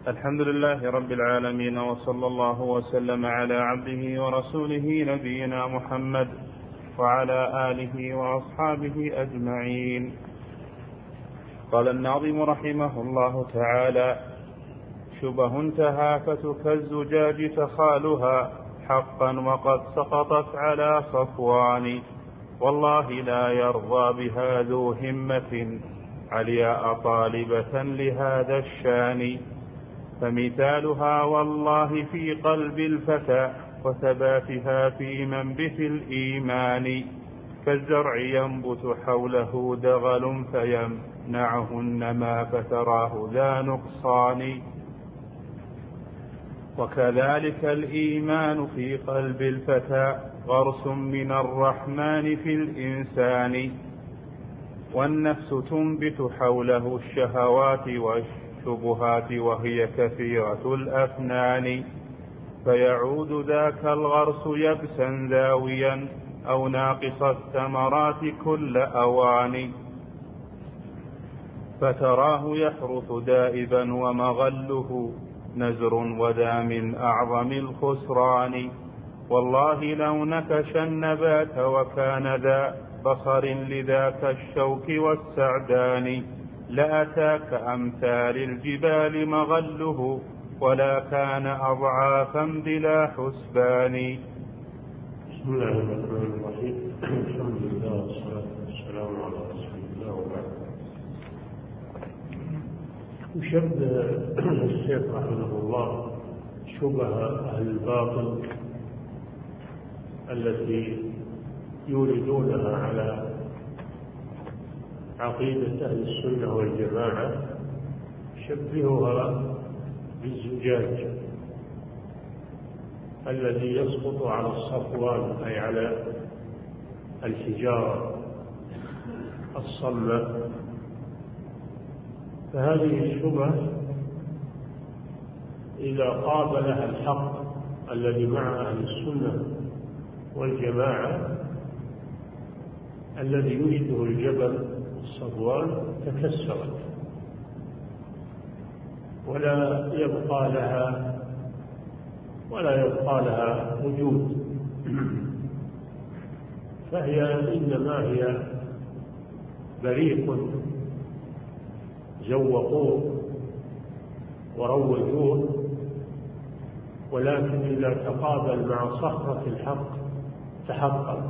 الحمد لله رب العالمين، وصلى الله وسلم على عبده ورسوله نبينا محمد وعلى آله وأصحابه أجمعين. قال الناظم رحمه الله تعالى: شبه تهافت كالزجاج تخالها حقا وقد سقطت على صفوان، والله لا يرضى بها ذو همة علياء طالبة لهذا الشان، فمثالها والله في قلب الفتى وثباتها في منبت الإيمان، كالزرع ينبت حوله دغل فيمنعه النما فتراه ذا نقصان، وكذلك الإيمان في قلب الفتى غرس من الرحمن في الإنسان، والنفس تنبت حوله الشهوات والشبهات وهي كثيرة الأفنان، فيعود ذاك الغرس يبسا ذاويا أو ناقص الثمرات كل أوان، فتراه يحرث دائبا ومغله نزر وذا من أعظم الخسران، والله لو نكش النبات وكان ذا بصر لذاك الشوك والسعدان، لأتاك أمثال الجبال مغله ولا كان أضعافا بلا حسبان. بسم الله الرحمن الرحيم. الحمد لله والصلاة والسلام على رسول الله وبعد. يشبه الشيخ رحمه الله شبه أهل الباطل التي يوردونها على عقيدة أهل السنة والجماعة، شبهها بالزجاج الذي يسقط على الصفوان، أي على الحجارة الصلبة. فهذه الشبهة إذا قابلها الحق الذي مع أهل السنة والجماعة الذي يريده الجبل الصفوان تكسرت ولا يبقى لها وجود، فهي إنما هي بريق زوقوه وروجوه، ولكن إذا تقابل مع صخرة الحق تحقق.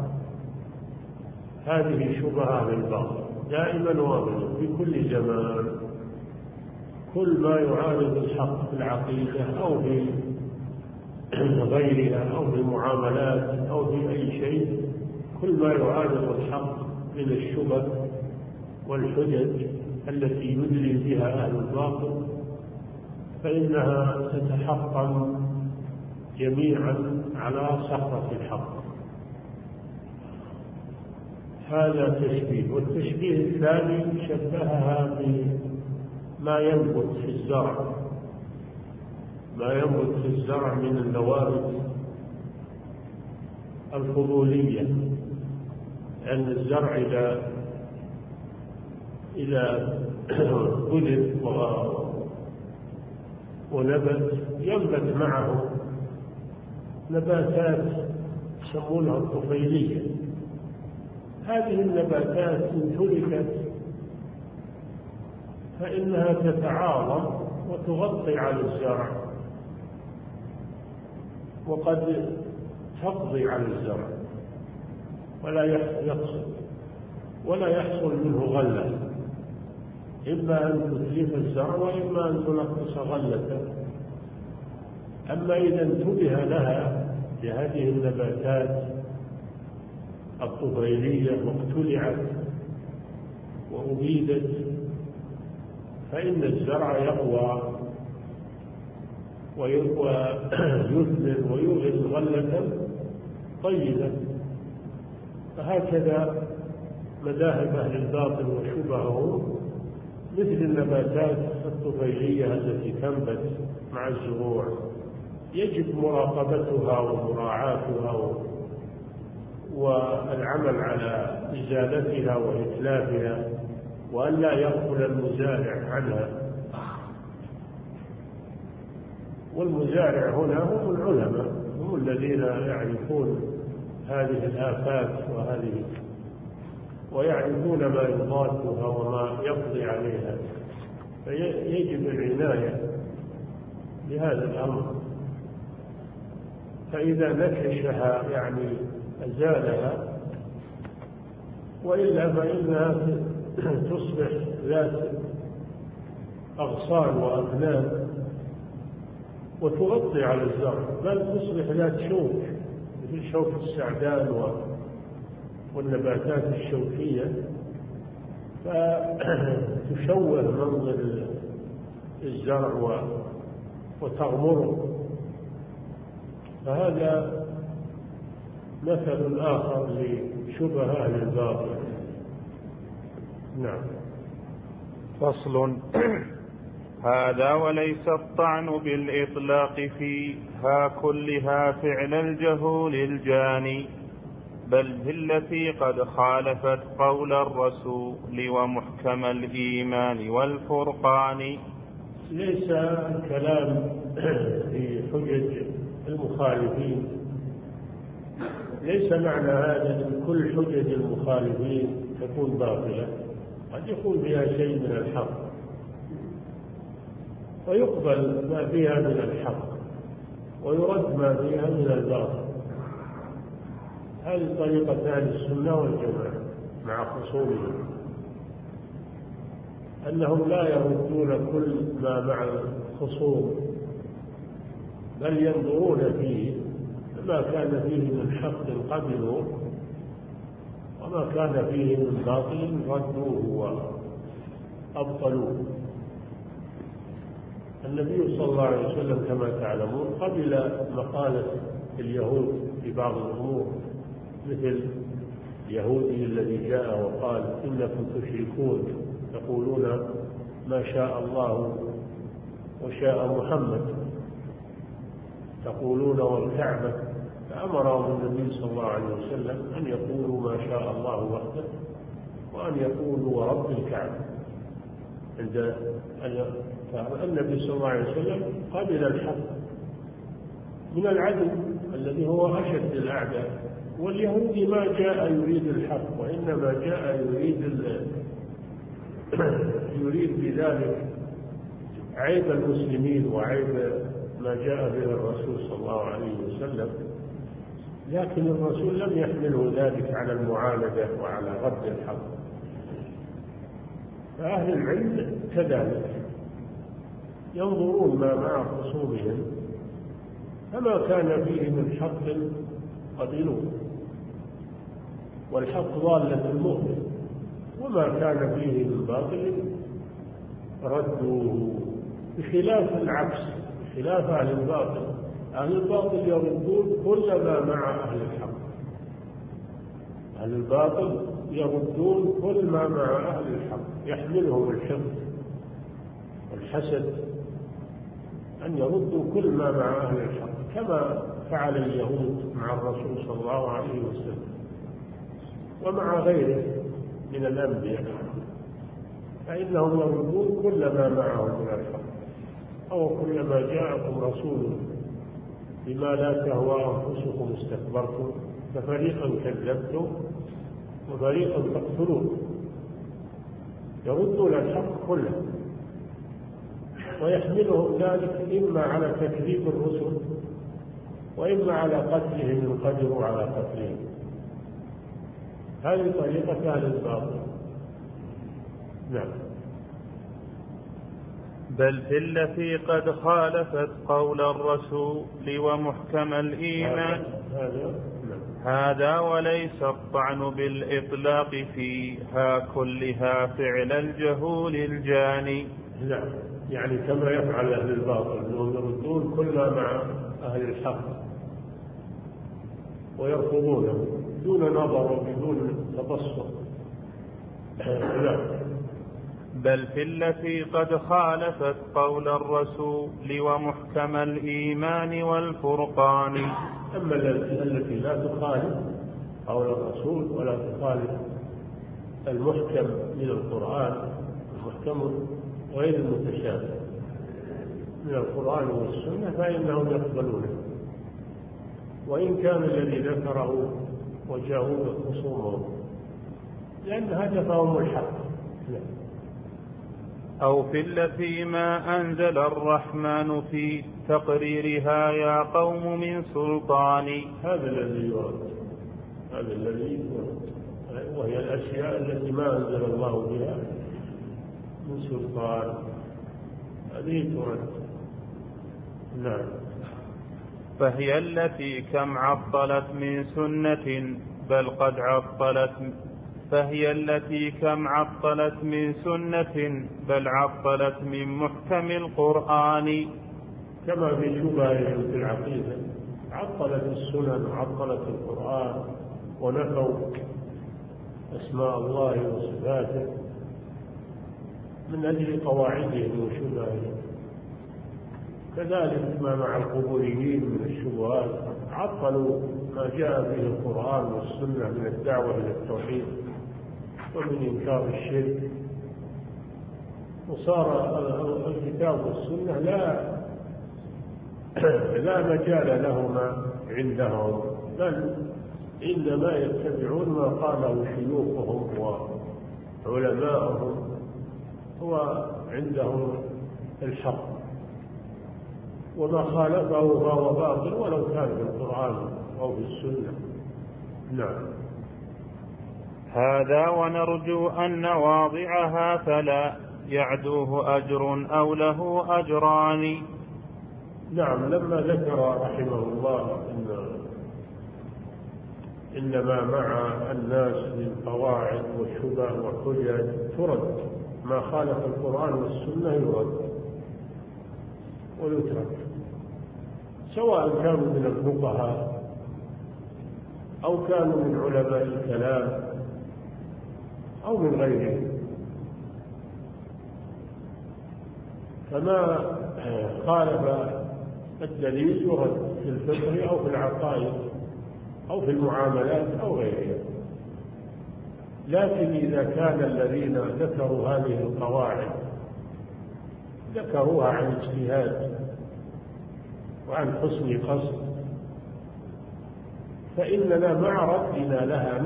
هذه شبهة للباطل دائما وابدا في كل زمان، كل ما يعارض الحق في العقيدة أو في غيرها أو في المعاملات أو في أي شيء، كل ما يعارض الحق من الشبه والحجج التي يدلي بها أهل الباطل فإنها تتحطم جميعا على صخرة الحق. هذا تشبيه. والتشبيه الثاني شبهها بما ينبت في الزرع، ما ينبت في الزرع من النوابت الفضولية، لأن الزرع إذا بذر ونبت ينبت معه نباتات يسمونها الطفيلية. هذه النباتات إن تركت فإنها تتعاظم وتغطي على الزرع، وقد تقضي على الزرع ولا يحصل منه غلة، إما أن تتلف الزرع وإما أن تنقص غلته. أما إذا انتبه لها لهذه النباتات الطفيلية واقتلعت وأبيدت فإن الزرع يقوى ويثمر ويغذي غلة طيبة. فهكذا مذاهب أهل الباطل وشبههم مثل النباتات الطفيلية التي تنبت مع الزروع، يجب مراقبتها ومراعاتها والعمل على إزالتها وإتلافها، وأن لا يغفل المزارع عنها. والمزارع هنا هم العلماء، هم الذين يعرفون هذه الآفات ويعرفون ما يضادها وما يقضي عليها، فيجب العناية بهذا الأمر. فإذا نكشها يعني أزالها، وإلا فإنها تصبح ذات أغصان وأغنام وتغطي على الزرع، بل تصبح ذات شوك مثل شوك السعدان والنباتات الشوكية، فتشوه منظر الزرع وتغمره. فهذا مثل آخر لشبه أهل الباطل. نعم. فصل. هذا وليس الطعن بالإطلاق فيها كلها فعل الجهول الجاني، بل التي قد خالفت قول الرسول ومحكم الإيمان والفرقان. ليس الكلام في حجج المخالفين، ليس معنى هذا أن كل حجج المخالفين تكون باطلة، قد يكون فيها شيء من الحق ويقبل ما فيها من الحق ويرد ما فيها من الباطل. هذه طريقة أهل السنة والجماعة مع خصومهم، أنهم لا يردون كل ما مع الخصوم، بل ينظرون فيه، ما كان فيه من حق قبلوه وما كان فيه من باطل ردوه وأبطلوه. النبي صلى الله عليه وسلم كما تعلمون قبل مقالة اليهود في بعض الأمور، مثل اليهودي الذي جاء وقال إنكم تشركون تقولون ما شاء الله وشاء محمد، تقولون والكعبة، فأمرهم النبي صلى الله عليه وسلم أن يقولوا ما شاء الله وحده وأن يقولوا ورب الكعبة. عند النبي صلى الله عليه وسلم قبل الحق من العدو الذي هو أشد الأعداء، واليهودي ما جاء يريد الحق، وإنما جاء يريد بذلك عيب المسلمين وعيب ما جاء به الرسول صلى الله عليه وسلم، لكن الرسول لم يحمله ذلك على المعاندة وعلى رد الحق. فأهل العلم كذلك ينظرون ما مع خصومهم، فما كان فيه من حق قبلوه، والحق ضالة المؤمن، وما كان فيه من باطل ردوه، بخلاف العكس، بخلاف أهل الباطل. أهل الباطل يردون كل ما مع أهل الحق، أهل الباطل يردون كل ما مع أهل الحق، يحملهم الحقد والحسد أن يردوا كل ما مع أهل الحق، كما فعل اليهود مع الرسول صلى الله عليه وسلم ومع غيره من الأنبياء، فإنهم يردون كل ما معهم من الحق. أو كلما جاءكم رسول بما لا تهوى أنفسكم استكبرتم ففريقا كذبتم وفريقا تقتلون، يردون الحق كله، ويحملهم ذلك إما على تكذيب الرسل وإما على قتلهم إن قدروا على قتلهم. هذه طريقة أهل الباطل. نعم. بل في التي قد خالفت قول الرسول ومحكم الإيمان. هذا وليس الطعن بالإطلاق فيها كلها فعل الجهول الجاني. نعم، يعني كما يفعل أهل الباطل أنهم يردون كل ما مع أهل الحق ويرفضونه دون نظر وبدون تبصر. بل في التي قد خالفت قول الرسول ومحكم الإيمان والفرقان. أما التي لا تخالف قول الرسول ولا تخالف المحكم من القرآن، المحكم غير المتشابه من القرآن والسنة فإنهم يقبلونه، وإن كان الذي ذكره وجاءوا خصومهم، لأن هدفهم الحق. أو في التي ما أنزل الرحمن في تقريرها يا قوم من سلطان. هذا الذي يرد، هذا الذي يرد، وهي الأشياء التي ما أنزل الله بها من سلطان، هذه ترد. نعم. فهي التي كم عطلت من سنة بل قد عطلت، فهي التي كم عطلت من سنة بل عطلت من محكم القرآن. كما في شبههم في العقيدة، عطلت السنن وعطلت القرآن ونفوا أسماء الله وصفاته من أجل قواعدهم وشبههم. كذلك ما مع القبوريين من الشبهات، عطلوا ما جاء به القرآن والسنة من الدعوة إلى التوحيد ومن إنكار الشرك، وصار الكتاب والسنة لا مجال لهما عندهم، بل إنما يتبعون ما قاله شيوخهم وعلماءهم، هو عندهم الحق، وما خالفه فهو باطل ولو كان في القرآن أو في السنة. نعم. هذا ونرجو أن واضعها فلا يعدوه أجر أو له أجران. نعم. لما ذكر رحمه الله إنما مع الناس من قواعد وشبه وحجج ترد، ما خالف القرآن والسنة يرد ويترك، سواء كانوا من الفقهاء أو كانوا من علماء الكلام أو من غيرهم. فما خالف الدليل يرد في الفقه أو في العقائد أو في المعاملات أو غيرها. لكن إذا كان الذين ذكروا هذه القواعد ذكروها عن اجتهاد وعن حسن قصد، فإننا مع ردنا لها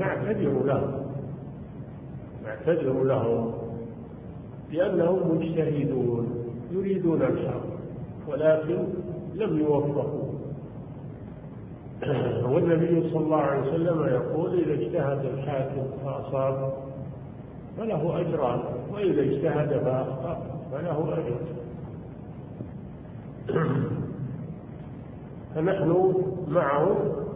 نعتذر لهم لأنهم مجتهدون يريدون الحق ولكن لم يوفقوا. والنبي صلى الله عليه وسلم يقول: إذا اجتهد الحاكم فأصاب فله أجران، وإذا اجتهد فأخطأ فله أجر. فنحن معهم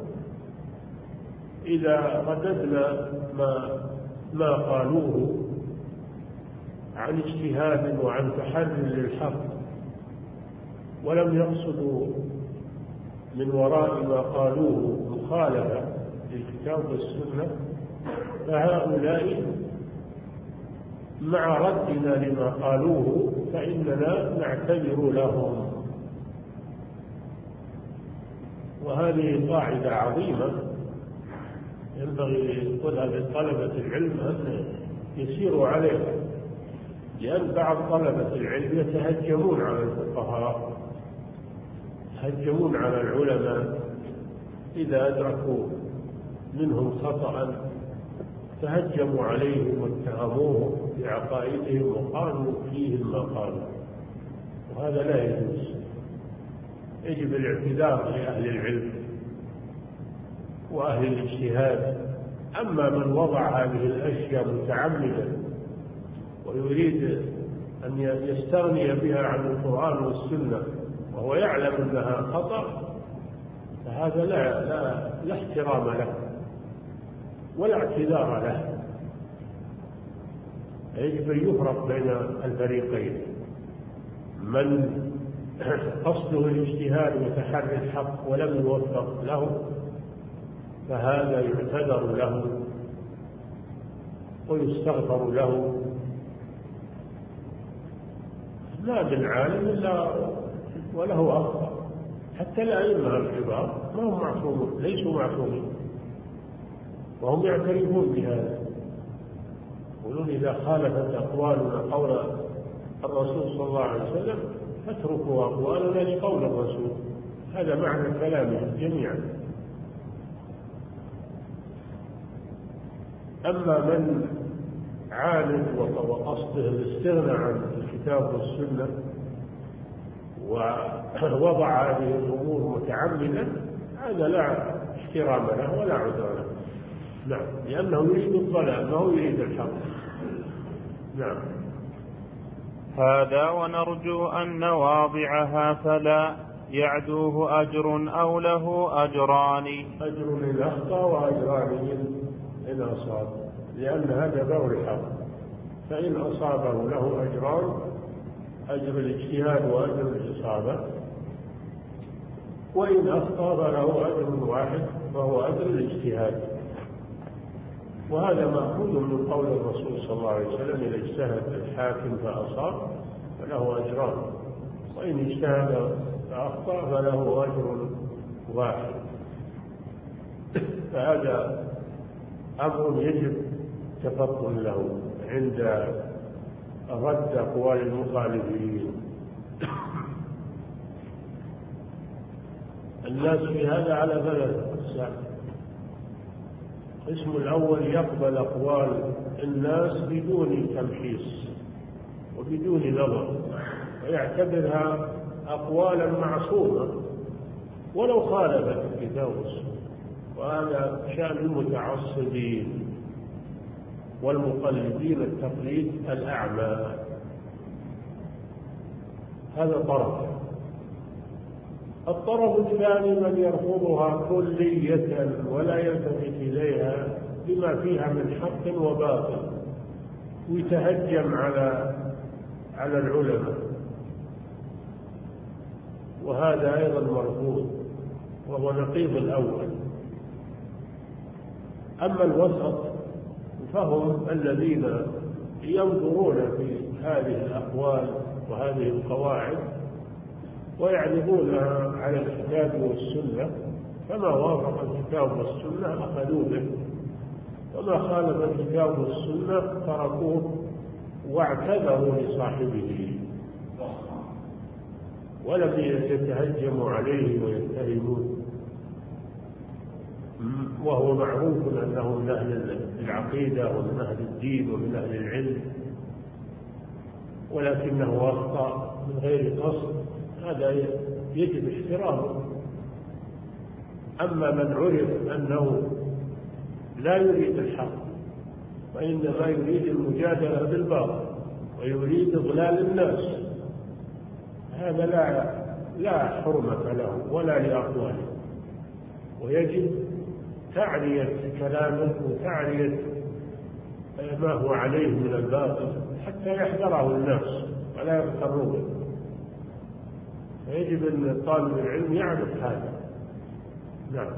إذا رددنا ما قالوه عن اجتهاد وعن تحري للحق ولم يقصدوا من وراء ما قالوه مخالفة للكتاب والسنة، فهؤلاء مع ردنا لما قالوه فإننا نعتذر لهم. وهذه قاعدة عظيمة ينبغي يقولها لطلبة العلم أن يسيروا عليها، لأن بعض طلبة العلم يتهجمون على الفقهاء، يتهجمون على العلماء، إذا أدركوا منهم خطأ تهجموا عليهم واتهموهم بعقائدهم وقالوا فيهم ما قالوا، وهذا لا يجوز. يجب الاعتذار لأهل العلم وأهل الاجتهاد. أما من وضع هذه الأشياء متعمدا ويريد أن يستغني بها عن القرآن والسنة وهو يعلم أنها خطأ، فهذا لا احترام له ولا اعتذار له. يجب أن يفرق بين الفريقين: من قصده الاجتهاد وتحري الحق ولم يوفق له فهذا يعتذر له ويستغفر له. ما من عالم إلا وله أخطاء، حتى الأئمة الكبار ما هم معصومون، ليسوا معصومين، وهم يعترفون بهذا، يقولون: إذا خالفت أقوالنا قول الرسول صلى الله عليه وسلم فاتركوا أقوالنا لقول الرسول. هذا معنى كلامهم جميعا. أما من عاند وقصده الاستغناء عن الكتاب والسنة ووضع هذه الأمور متعمدا، هذا لا احترام له ولا عذر له. نعم، لأنه يريد الضلال ما هو يريد الحق. نعم. هذا ونرجو أن واضعها فلا يعدوه أجر أو له أجران. أجر إن أخطأ وأجران إن أصاب، لأن هذا باب الحق، فإن أصابه له أجران، أجر الاجتهاد وأجر الإصابة، وإن أخطأ فله أجر واحد وهو أجر الاجتهاد. وهذا مأخوذ من قول الرسول صلى الله عليه وسلم: إذا اجتهد الحاكم فأصاب فله أجران، وإن اجتهد فأخطأ فله أجر واحد. فهذا أمر يجب تفطن له عند رد أقوال المخالفين. الناس في هذا على ثلاثة أقسام. القسم الأول يقبل أقوال الناس بدون تمحيص وبدون نظر، ويعتبرها أقوالا معصومة ولو خالفت الكتاب والسنة، وهذا شأن المتعصبين والمقلدين التقليد الأعمى. هذا طرف. الطرف الثاني من يرفضها كلية ولا يلتفت إليها بما فيها من حق وباطل، ويتهجم على العلماء، وهذا أيضا مرفوض، وهو نقيض الأول. أما الوسط فهم الذين ينظرون في هذه الأقوال وهذه القواعد ويعرضونها على الكتاب والسنة، فما وافق الكتاب والسنة أخذوا به، وما خالف الكتاب والسنة تركوه واعتذروا لصاحبه، ولم يتهجموا عليه ويتهموه. وهو معروف أنه من أهل العقيدة ومن أهل الدين ومن أهل العلم، ولكنه أخطأ من غير قصد، هذا يجب احترامه. أما من عرف أنه لا يريد الحق وإنما يريد المجادلة بالباطل ويريد إضلال الناس، هذا لا حرمة له ولا لأقواله، ويجب تعرية كلامه وتعرية ما هو عليه من الباطل حتى يحذره الناس ولا يغتروا به. فيجب أن طالب العلم يعرف هذا. نعم.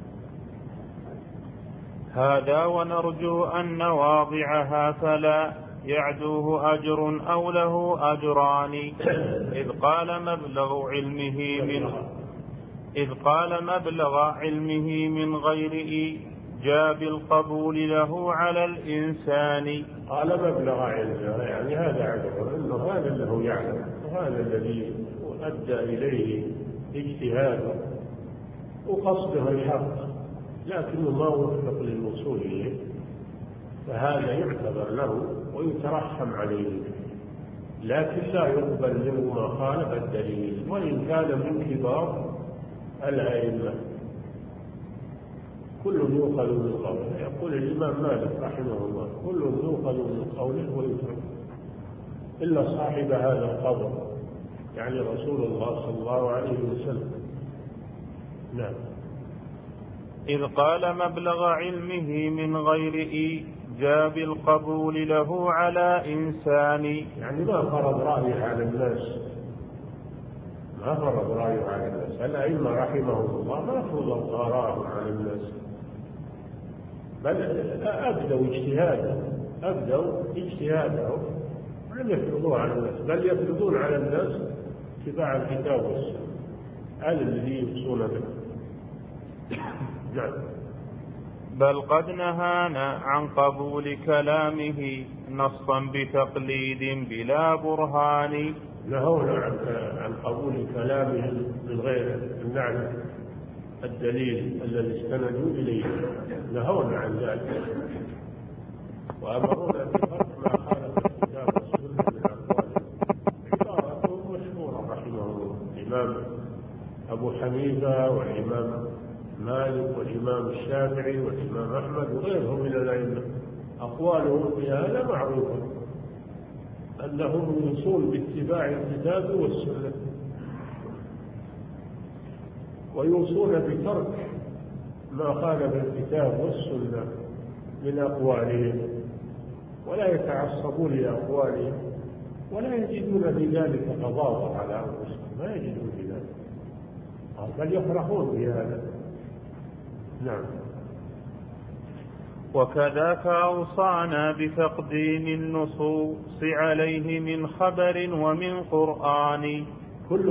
هذا ونرجو أن واضعها فلا يعدوه أجر أو له أجران. إذ قال مبلغ علمه من غير إيجاب القبول له على الإنسان. قال مبلغ علمه، يعني هذا عذر، إنه هذا اللي يعلم وهذا الذي أدى إليه اجتهاده وقصده الحق، لكنه ما وفق للوصول إليه، فهذا يعتبر له ويترحم عليه، لكن لا يقبل منه ما خالف الدليل، وإن كان من كبار الأئمة. كل يؤخذ من قوله، يقول الإمام مالك رحمه الله: كل يؤخذ من قوله ويترك إلا صاحب هذا القبر، يعني رسول الله صلى الله عليه وسلم. نعم. إذ قال مبلغ علمه من غير إيجاب القبول له على إنسان، يعني ما فرض رأيه على الناس، ما فرض رأيه على الناس. الأئمة رحمهم الله ما فرضوا آراءهم على الناس، بل أبدوا اجتهادهم ولم يفرضوه على الناس، بل يفرضون على الناس اتباع الكتاب والسنة، هذا الذي يوصون به. نعم. بل قد نهانا عن قبول كلامه نصا بتقليد بلا برهان. نهونا عن قبول كلامهم من غير أن نعرف الدليل الذي استندوا إليه، نهونا عن ذلك، وأمرونا بترك ما خالف الكتاب والسنة من أقوالهم. عبارة مشهورة رحمه الله الإمام أبو حنيفة والإمام مالك والإمام الشافعي والإمام أحمد وغيرهم من الأئمة، أقوالهم في هذا معروفة، أنهم يوصون باتباع الكتاب والسنة، ويوصون بترك ما خالف الكتاب والسنة من أقوالهم، ولا يتعصبون لأقوالهم، ولا يجدون في ذلك تضاضر على أنفسهم، ما يجدون في ذلك، بل يفرحون بهذا. نعم. وكذاك أوصانا بتقديم النصوص عليه من خبر ومن قرآن. كل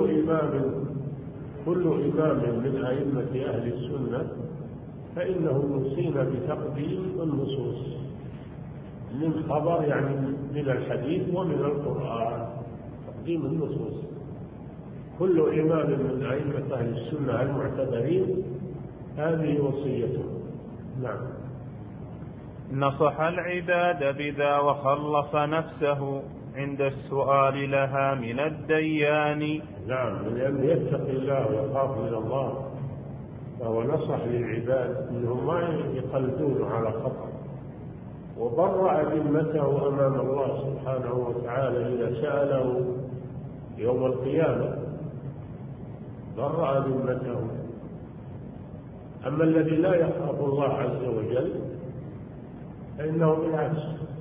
إمام من أئمة أهل السنة فإنه يوصينا بتقديم النصوص من خبر، يعني من الحديث ومن القرآن، تقديم النصوص. كل إمام من أئمة أهل السنة المعتبرين هذه وصيته. نعم. نصح العباد بذا وخلص نفسه عند السؤال لها من الديان. نعم، لأنه يتقي الله ويخاف من الله، فهو نصح للعباد أنهم ما يقلدون على خطأ، وبرأ ذمته أمام الله سبحانه وتعالى إذا سأله يوم القيامة، برأ ذمته. أما الذي لا يخاف الله عز وجل فإنه بالعكس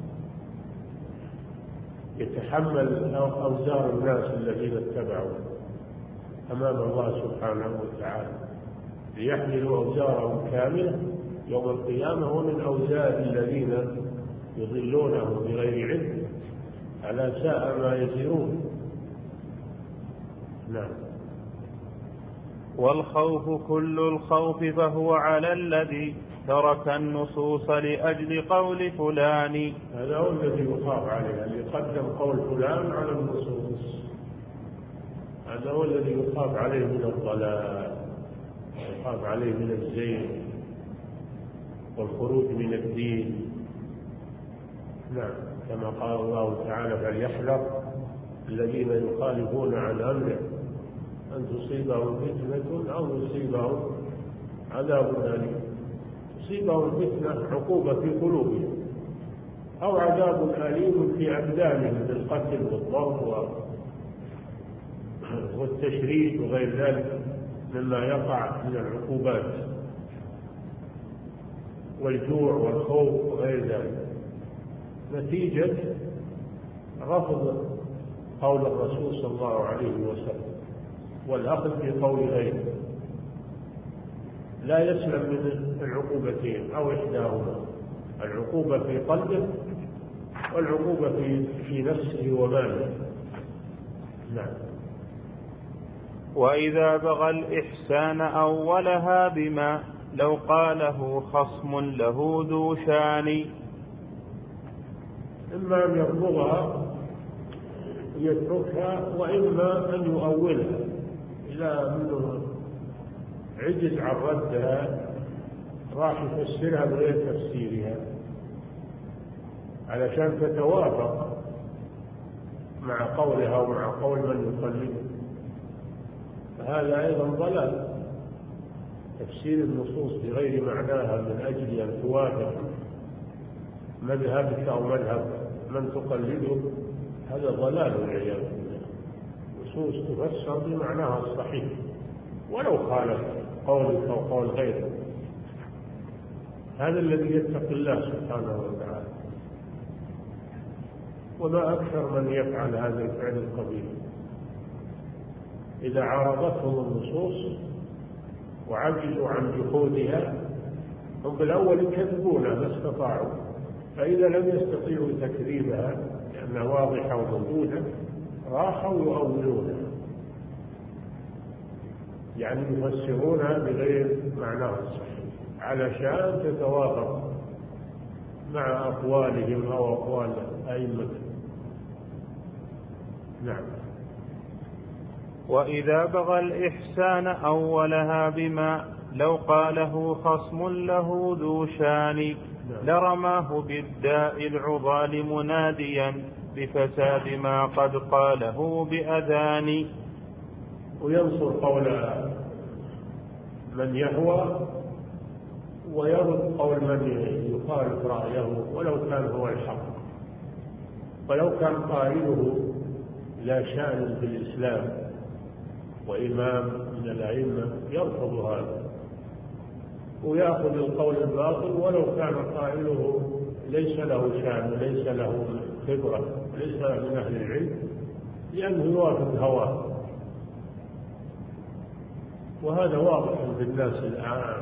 يتحمل أوزار الناس الذين اتبعوا أمام الله سبحانه وتعالى، ليحملوا أوزارهم كاملة يوم القيامة، ومن أوزار الذين يضلونهم بغير علم، على ساء ما يزرون. نعم. والخوف كل الخوف فهو على الذي ترك النصوص لأجل قول فلان. هذا هو الذي يخاف عليه، اللي يقدم قول فلان على النصوص، هذا هو الذي يخاف عليه من الضلال، يخاف عليه من الزيغ والخروج من الدين. نعم، كما قال الله تعالى: فليحذر الذين يخالفون عن أمره أن تصيبهم فتنة أو يصيبهم عذاب أليم. تصيبهم فتنة، عقوبة في قلوبهم، أو عذاب أليم في أبدانهم بالقتل والضرب والتشريد وغير ذلك مما يقع من العقوبات والجوع والخوف وغير ذلك، نتيجة رفض قول الرسول صلى الله عليه وسلم والأخذ في قول غيره. لا يسلم من العقوبتين أو إحداهما، العقوبة في قلبه والعقوبة في نفسه وماله. نعم. وإذا بغى الإحسان أولها بما لو قاله خصم له ذو شان. إما أن يرفضها يتركها، وإما أن يؤولها إلى أنه عجز عن ردها، راح يفسرها بغير تفسيرها علشان تتوافق مع قولها ومع قول من يقلده. هذا أيضا ضلال، تفسير النصوص بغير معناها من أجل أن توافق مذهبك أو مذهب من تقلده، هذا ضلال والعياذ بالله. النصوص تفسر بمعناها الصحيح ولو خالف قولك أو قول غيرك. هذا الذي يتقي الله سبحانه وتعالى، وما أكثر من يفعل هذا الفعل القبيح. إذا عارضتهم النصوص وعجزوا عن جحودها، هم بالأول يكذبونها ما استطاعوا، فإذا لم يستطيعوا تكذيبها لأنها واضحة وموجودة راحوا يؤولونها، يعني يفسرونها بغير معناها الصحيح علشان تتوافق مع أقوالهم أو أقوال أئمتهم. نعم. وإذا بغى الإحسان أولها بما لو قاله خصم له ذو شان لرماه بالداء العضال مناديا بفساد ما قد قاله بأذان. وينصر قول من يهوى ويرد قول من يخالف رأيه ولو كان هو الحق، ولو كان قائله لا شأن في الإسلام وإمام من الأئمة يرفض هذا ويأخذ القول الباطل ولو كان قائله ليس له شأن وليس له خبرة وليس من أهل العلم، لأنه يوافق هواه. وهذا واضح في الناس الآن.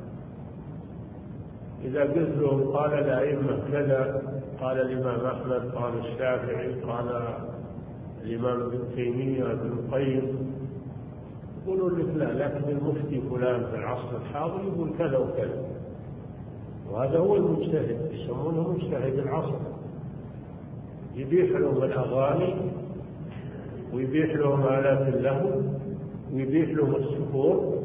إذا قلت لهم قال الأئمة كذا، قال الإمام أحمد، قال الشافعي، قال الإمام ابن تيمية، ابن القيم، يقولون لك لا، لكن المفتي فلان في العصر الحاضر يقول كذا وكذا، وهذا هو المجتهد، يسمونه مجتهد العصر. يبيح لهم الأغاني ويبيح لهم آلات اللهو ويبيح لهم السفور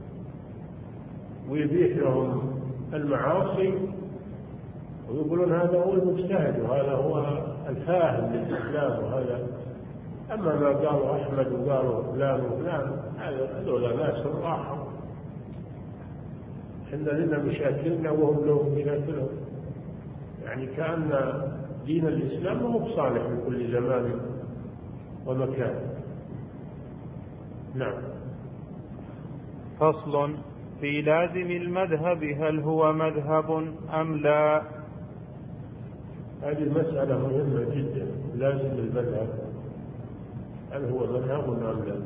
ويبيح لهم المعاصي، ويقولون هذا هو المجتهد وهذا هو الفاهم للإسلام. وهذا أما ما قالوا أحمد وقالوا فلان وفلان هذول ناس راحوا، إحنا لنا مشاكلنا وهم لهم مشاكلهم. يعني كأن دين الإسلام هو صالح في كل زمان ومكان. نعم. فصل في لازم المذهب هل هو مذهب أم لا. هذه المسألة مهمة جدا. لازم المذهب هل هو مذهب أم لا.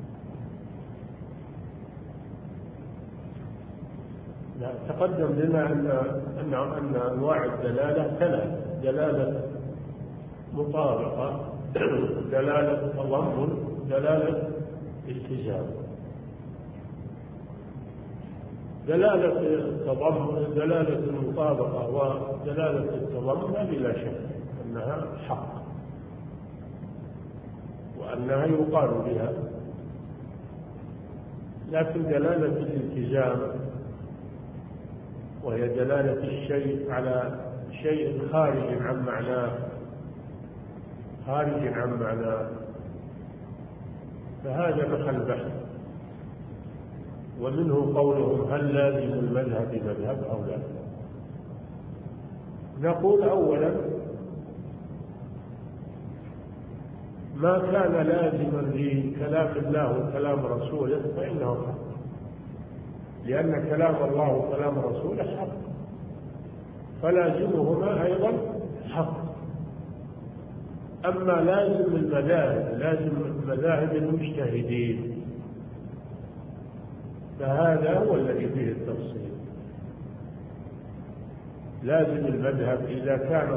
تقدم لنا أن أنواع الدلالة ثلاث: دلالة مطابقة، دلالة تضمن، دلالة التزام. دلالة التضمن، دلالة المطابقة ودلالة التضمن بلا شك أنها حق وأنها يقال بها، لكن دلالة الالتزام وهي دلالة الشيء على شيء خارج عن معناه، فهذا محل بحث. ومنه قولهم هل لازم المذهب مذهب أو لا. نقول أولا ما كان لازما لكلام الله وكلام رسوله فإنه حق، لأن كلام الله وكلام رسوله حق، فلازمهما أيضا حق. أما لازم المذاهب، لازم مذاهب المجتهدين، فهذا هو الذي فيه التفصيل. لازم المذهب إذا كان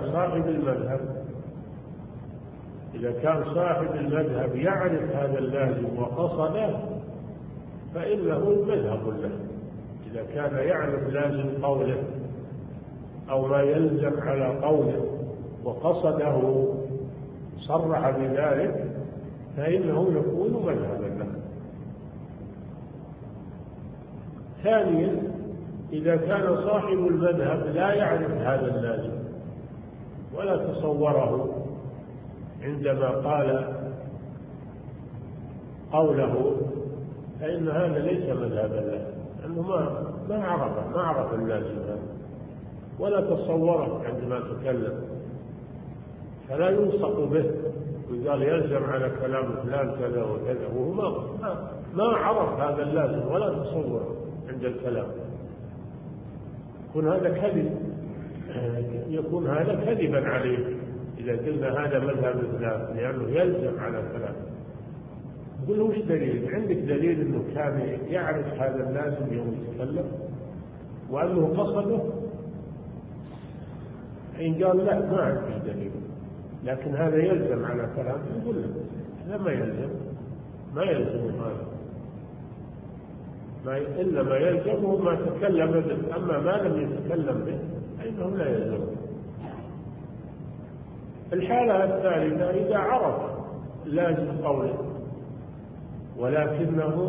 صاحب المذهب يعرف هذا اللازم وقصده فإنه مذهب له. إذا كان يعرف لازم قوله أو ما يلزم على قوله وقصده صرح بذلك فإنه يكون مذهبا له. ثانيا إذا كان صاحب المذهب لا يعرف هذا اللازم ولا تصوره عندما قال قوله فإن هذا ليس مذهبا له، لأنه ما عرف اللازم هذا ولا تصوره عندما تكلم، فلا يلصق به وقال يلزم على كلام فلان كذا وكذا وهو ما عرف هذا اللازم ولا تصوره عند الكلام. يكون هذا كذبا عليه إذا قلنا هذا مذهب فلان، لأنه يلزم على كلام. يقول وش دليل؟ عندك دليل أنه كان يعرف هذا اللازم يوم يتكلم وأنه قصده؟ إن قال لا ما عندي دليل، لكن هذا يلزم على كلام، يقول له هذا ما يلزم هذا، إنما يلزمه ما تكلم به، أما ما لم يتكلم به فإنه لا يلزمه. الحالة الثالثة إذا عرف لازم قوله ولكنه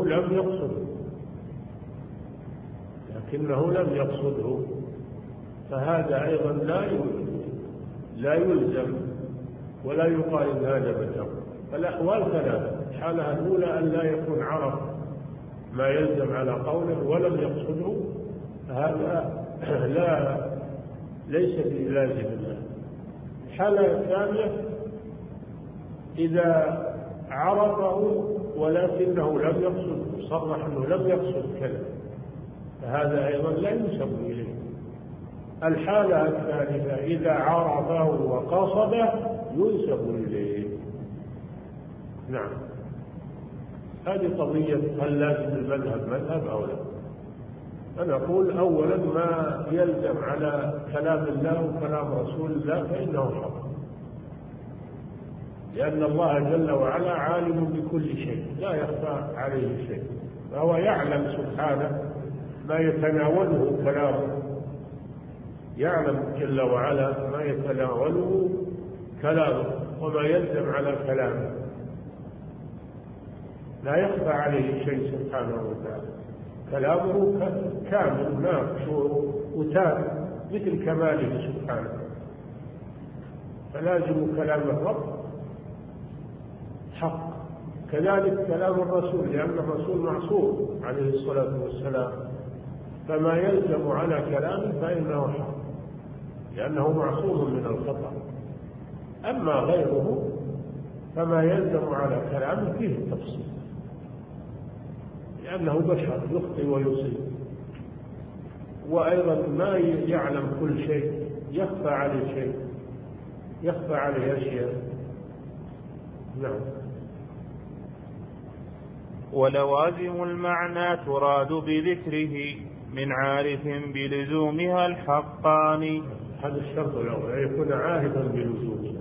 لم يقصده، فهذا أيضا لا يلزم ولا يقال إن هذا مذهب. الأحوال ثلاثة: الحالة الأولى أن لا يكون عرف ما يلزم على قوله ولم يقصده، هذا ليس بلازم له. الحالة الثانية إذا عرفه ولكنه لم يقصد، صرح أنه لم يقصد كذا، فهذا أيضا لا ينسب إليه. الحالة الثالثة إذا عرفه وقصده ينسب إليه. نعم، هذه قضية هل لازم المذهب مذهب أو لا. أنا أقول أولا ما يلزم على كلام الله وكلام رسول الله فإنه حق، لأن الله جل وعلا عالم بكل شيء لا يخفى عليه شيء، فهو يعلم سبحانه ما يتناوله كلامه، يعلم جل وعلا ما يتناوله كلامه وما يلزم على كلامه، لا يخفى عليه شيء سبحانه وتعالى. كلامه كامل ناقص وتام مثل كماله سبحانه، فلازم كلام الرب حق. كذلك كلام الرسول، لأن الرسول معصوم عليه الصلاة والسلام، فما يلزم على كلامه فإنه حق لأنه معصوم من الخطأ. أما غيره فما يلزم على كلامه فيه التفصيل، لأنه بشر يخطئ ويصيب، وأيضا ما يعلم كل شيء، يخفى عليه شيء، يخفى عليه أشياء. نعم. ولوازم المعنى تراد بذكره من عارف بلزومها الحقان. هذا الشرط الأول، أن يكون عارفا بلزومها.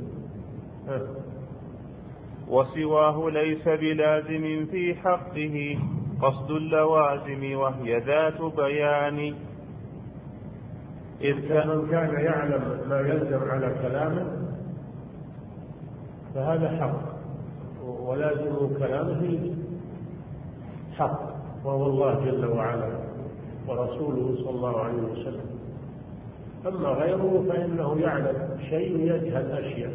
وسواه ليس بلازم في حقه قصد اللوازم وهي ذات بيان. إذ من كان يعلم ما يلزم على كلامه فهذا حق، ولازم كلامه حق، وهو الله جل وعلا ورسوله صلى الله عليه وسلم. أما غيره فإنه يعلم شيء يجهل أشياء،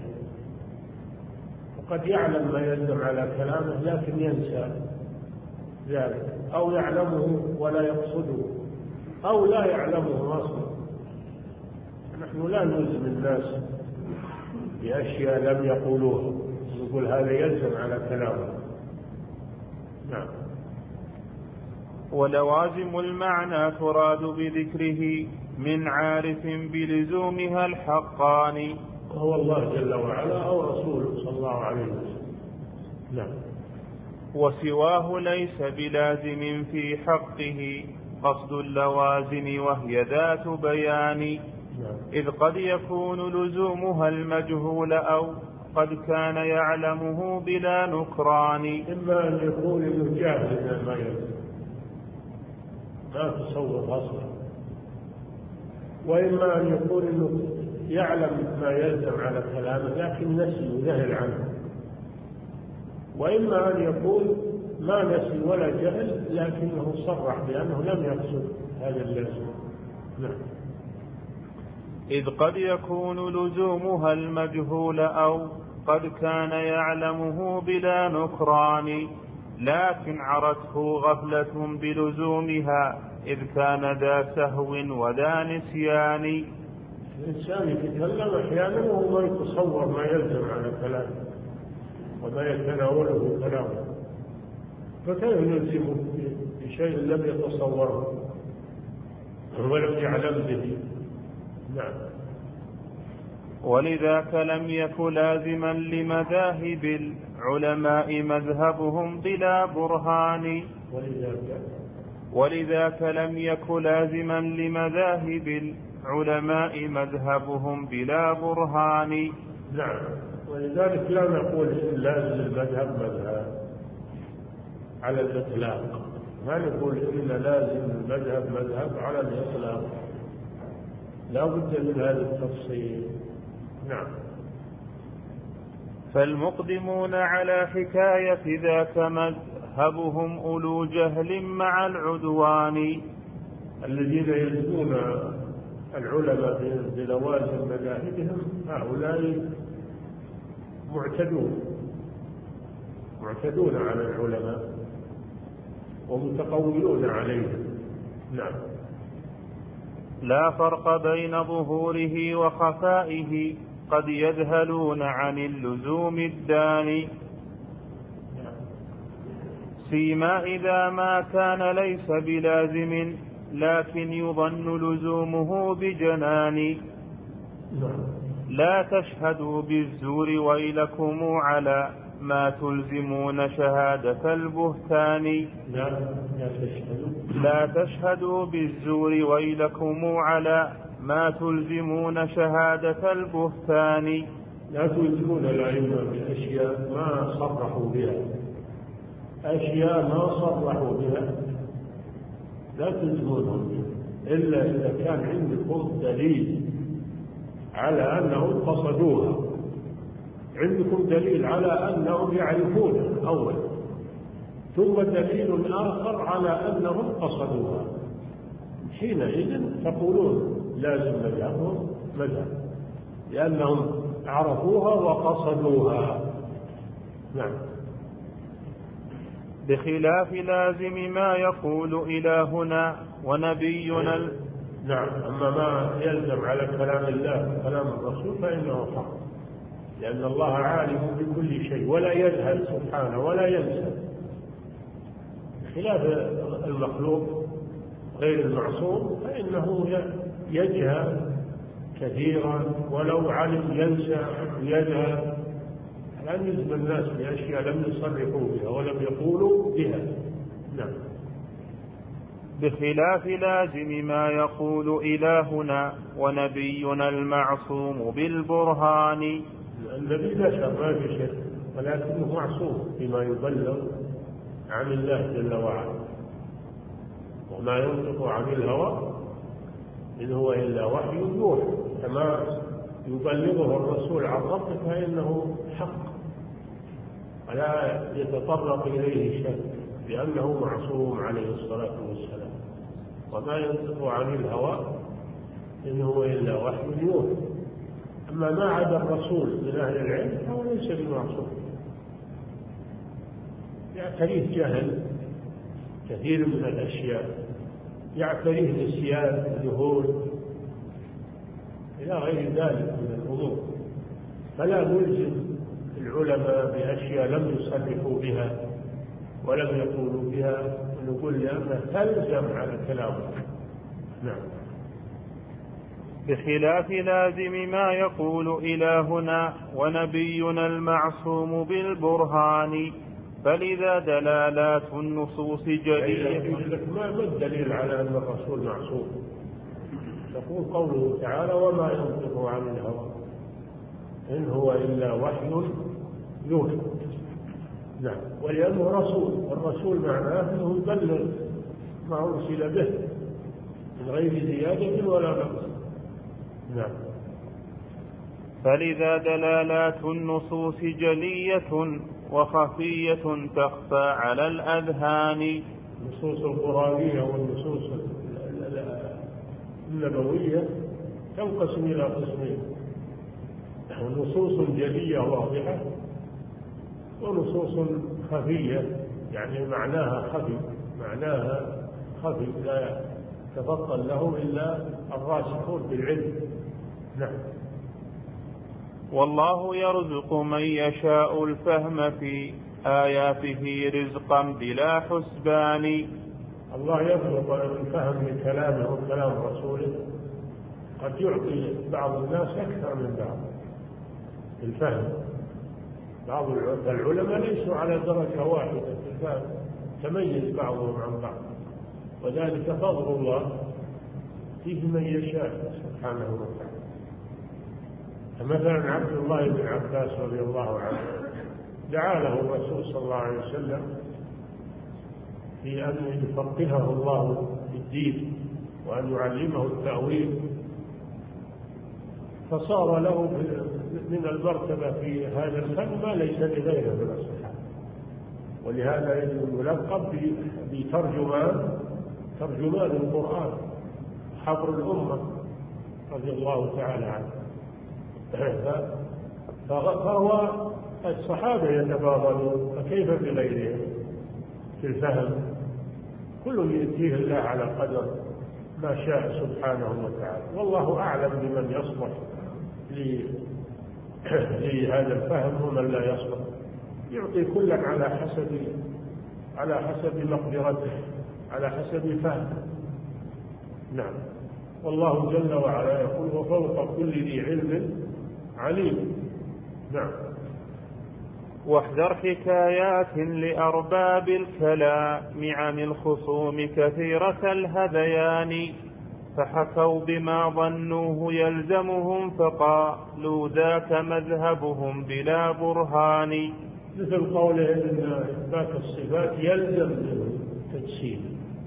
وقد يعلم ما يلزم على كلامه لكن ينسى ذلك، أو يعلمه ولا يقصده، أو لا يعلمه أصلا. نحن لا نلزم الناس بأشياء لم يقولوها، نقول هذا يلزم على كلامه. نعم. ولوازم المعنى تراد بذكره من عارف بلزومها الحقان، وهو الله جل وعلا أو رسوله صلى الله عليه وسلم. نعم. وسواه ليس بلازم في حقه قصد اللوازم وهي ذات بيان. إذ قد يكون لزومها المجهول أو قد كان يعلمه بلا نكران. إما أن يكون الجاهل ما يلزم ما تصور أصلا، وإما أن يكون إنه يعلم ما يلزم على كلامه لكن نسي وجهل عنه، وإما أن يكون ما نسي ولا جهل لكنه صرح بأنه لم يقصد هذا اللازم. نعم. إذ قد يكون لزومها المجهول أو قد كان يعلمه بلا نكران، لكن عرته غفلة بلزومها إذ كان ذا سهو وذا نسيان. الإنسان يتكلم أحيانا وهو ما يتصور ما يلزم على كلامه وما يتناوله كلامه، فكيف نلزمه بشيء لم يتصوره ولم يعلم به؟ نعم. ولذاك لم يك لازما لمذاهب العلماء مذهبهم بلا برهان. ولذاك لم يك لازما لمذاهب العلماء مذهبهم بلا برهان. نعم. ولذلك لا نقول إن لازم المذهب مذهب على الإطلاق، ما نقول إن لازم المذهب مذهب على الإطلاق، لا بد من هذا التفصيل. نعم. فالمقدمون على حكاية ذاك يذهبهم أولو جهل مع العدوان. الذين يلزمون العلماء بلوازم مذاهبهم هؤلاء معتدون على العلماء ومتقولون عليهم. نعم. لا فرق بين ظهوره وخفائه قد يذهلون عن اللزوم الداني. سيما إذا ما كان ليس بلازم لكن يظن لزومه بجنان. لا تشهدوا بالزور ويلكم على ما تلزمون شهادة البهتان. لا تشهدوا بالزور ويلكم على ما تلزمون شهادة البهتان. لا تلزمون الأئمة بأشياء ما صرحوا بها، أشياء ما صرحوا بها لا تلزمونهم بها إلا إذا كان عندكم دليل على أنهم قصدوها، عندكم دليل على أنهم يعرفونها أولا، ثم دليل آخر على أنهم قصدوها، حينئذ تقولون لازم مذهبهم مذهب لأنهم عرفوها وقصدوها. نعم. بخلاف لازم ما يقول إلهنا ونبينا. نعم. أما ما يلزم على كلام الله كلام الرسول فإنه حق، لأن الله عالم بكل شيء ولا يجهل سبحانه ولا ينسى، خلاف المخلوق غير المعصوم فإنه يجهل كثيرا ولو علم ينسى ويجهل. لا نلزم الناس بأشياء لم يصرحوا بها ولم يقولوا بها. نعم. بخلاف لازم ما يقول إلهنا ونبينا المعصوم بالبرهان. النبي لا شك ما في شك، ولكنه معصوم فيما يبلغ عن الله جل وعلا، وما ينطق عن الهوى إن هو إلا وحي يوحى، كما يبلغه الرسول عن ربه فإنه حق ولا يتطرق إليه شك، لأنه معصوم عليه الصلاة والسلام. وما ينطق عن الهوى إن هو إلا وحي يوحى. أما ما عدا الرسول من أهل العلم فهو ليس بمعصوم، يعتريه جهل كثير من الأشياء، يعتريه نسيان ذهول إلى غير ذلك من الأمور. فلا نلزم العلماء بأشياء لم يصرحوا بها ولم يقولوا بها، ونقول لأنها تلزم على كلامه. نعم. بخلاف لازم ما يقول إلهنا ونبينا المعصوم بالبرهان. فلذا دلالات النصوص جلية. ما الدليل على أن الرسول معصوم؟ تقول قوله تعالى وما ينطق عن الهوى إن هو إلا وحي يوحى. نعم. ولأنه رسول، والرسول معناه أنه يبلغ ما أرسل به من غير زيادة ولا نقص. نعم. فلذا دلالات النصوص جلية وخفية تخفى على الأذهان. النصوص القرآنية والنصوص النبوية تنقسم إلى قسمين: نصوص جلية واضحة، ونصوص خفية يعني معناها خفي لا يتفطن له إلا الراسخون بالعلم. نعم. والله يرزق من يشاء الفهم في آياته رزقا بلا حسبان. الله يرزق الفهم من كلامه وكلام رسوله، قد يعطي بعض الناس أكثر من بعض الفهم. بعض العلماء ليسوا على درجة واحدة في الفهم، تميز بعضهم عن بعض، وذلك فضل الله فيه من يشاء سبحانه وتعالى. فمثلا عبد الله بن عباس رضي الله عنه دعا له الرسول صلى الله عليه وسلم في أن يفقهه الله في الدين وأن يعلمه التأويل، فصار له من المرتبة في هذا الفن ما ليس لغيره من الصحابة. ولهذا يلقب ترجمان القرآن، حبر الأمة رضي الله تعالى عنه. فهو الصحابة يتفاضلون، فكيف بغيرهم في الفهم؟ كل يأتيه الله على قدر ما شاء سبحانه وتعالى، والله أعلم بمن يصلح لهذا الفهم ومن لا يصلح، يعطي كلا على حسب مقدرته، على حسب فهمه. نعم. والله جل وعلا يقول وفوق كل ذي علم عليم. نعم. واحذر حكايات لأرباب الكلام عن الخصوم كثيرة الهذيان، فحكوا بما ظنوه يلزمهم فقالوا ذاك مذهبهم بلا برهان. مثل قوله إن إثبات الصفات يلزم التجسيم،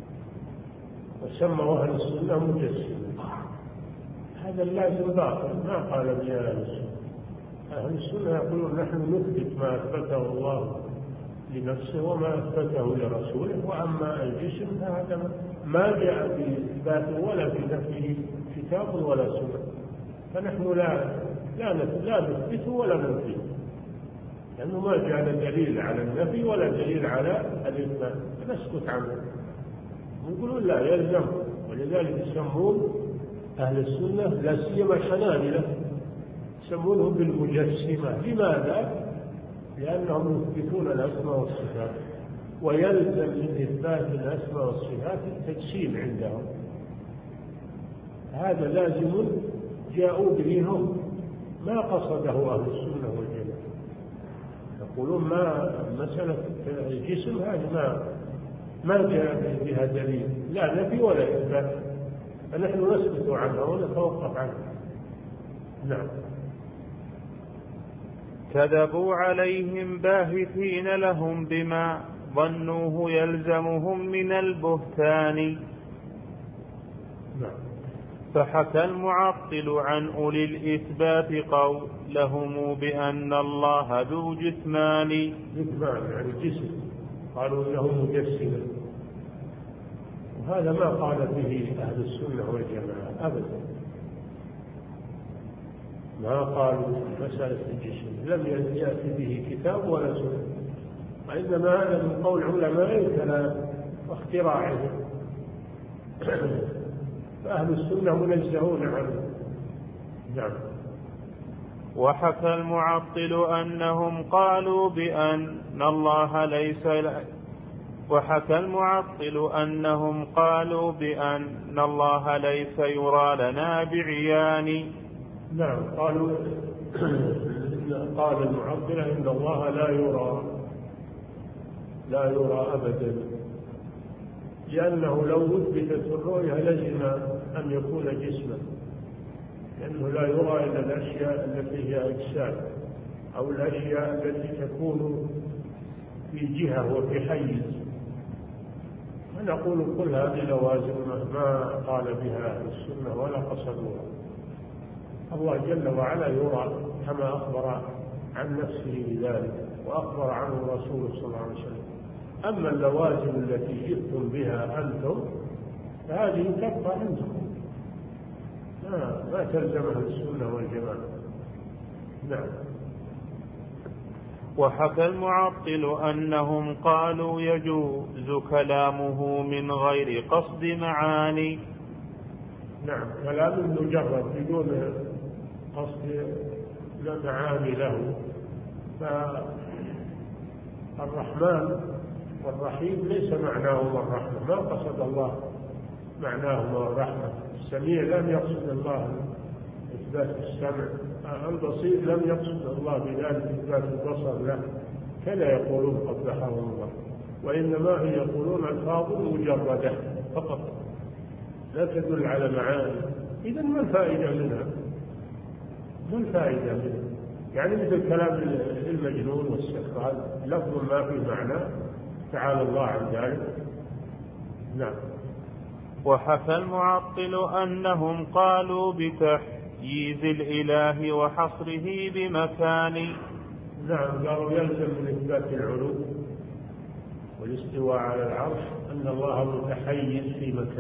وسموا أهل السنة مجسم. هذا اللازم باطل، ما قال به أهل السنة. أهل السنة يقولون نحن نثبت ما أثبته الله لنفسه وما أثبته لرسوله، وأما الجسم فهذا ما جاء في إثباته ولا في نفيه كتاب ولا سنة، فنحن لا نثبته ولا ننفيه، لأنه ما جاء دليل على النفي ولا دليل على الإثبات، فنسكت عنه ونقول لا يلزم. ولذلك يسمون أهل السنة لا سيما الحنابلة يسمونهم بالمجسمة. لماذا؟ لأنهم يثبتون الأسماء والصفات، ويلزم من إثبات الأسماء والصفات التجسيم عندهم. هذا لازم جاءوا به هم، ما قصده أهل السنة والجماعة. يقولون ما مسألة الجسم هذه ما جاء بها دليل، لا نفي ولا إثبات، فنحن نسكت عنها ونتوقف عنها. نعم. كذبوا عليهم باهثين لهم بما ظنوه يلزمهم من البهتان. نعم. فحكى المعطل عن أولي الإثبات قولهم بأن الله ذو جسمان. يعني جسم، قالوا له مجسم، وهذا ما قال به أهل السنة والجماعة أبدا، ما قالوا مسألة الجسم، لم يأتي به كتاب ولا سنة، وإنما هذا من قول علماء الكلام واختراعهم، فأهل السنة منزهون عنه. نعم. وحكى المعطل أنهم قالوا بأن الله ليس يرى لنا بعيان. نعم. قال المعطلة إن الله لا يرى أبدا، لأنه لو أثبتت الرؤية لزم أن يكون جسما، لأنه لا يرى إلا الأشياء التي هي أجسام، أو الأشياء التي تكون في جهة وفي حيز. فنقول كل هذه لوازم ما قال بها السنة ولا قصدوها. الله جل وعلا يرى كما أخبر عن نفسه بذلك، وأخبر عنه رسوله صلى الله عليه وسلم. أما اللوازم التي جئتم بها أنتم فهذه تبقى عندكم، ما تلزمها السنة والجماعة. نعم. وحكى المعطل أنهم قالوا يجوز كلامه من غير قصد معاني. نعم. كلام مجرد بدون قصد لا معاني له. فالرحمن والرحيم ليس معناهما الرحمة، ما قصد الله معناهما الرحمة. السميع لم يقصد الله إثبات السمع، البصير لم يقصد الله بذلك إثبات البصر له، كلا يقولون قبحهم الله، وإنما هم يقولون ألفاظ مجردة فقط لا تدل على معاني. إذن ما الفائدة منها؟ يعني مثل كلام المجنون والسكران، لفظ ما فيه معنى، تعالى الله عن ذلك. نعم. وحكى المعطل أنهم قالوا بتحييز الإله وحصره بمكان. نعم. قالوا يلزم من إثبات العلو والاستواء على العرش أن الله متحيز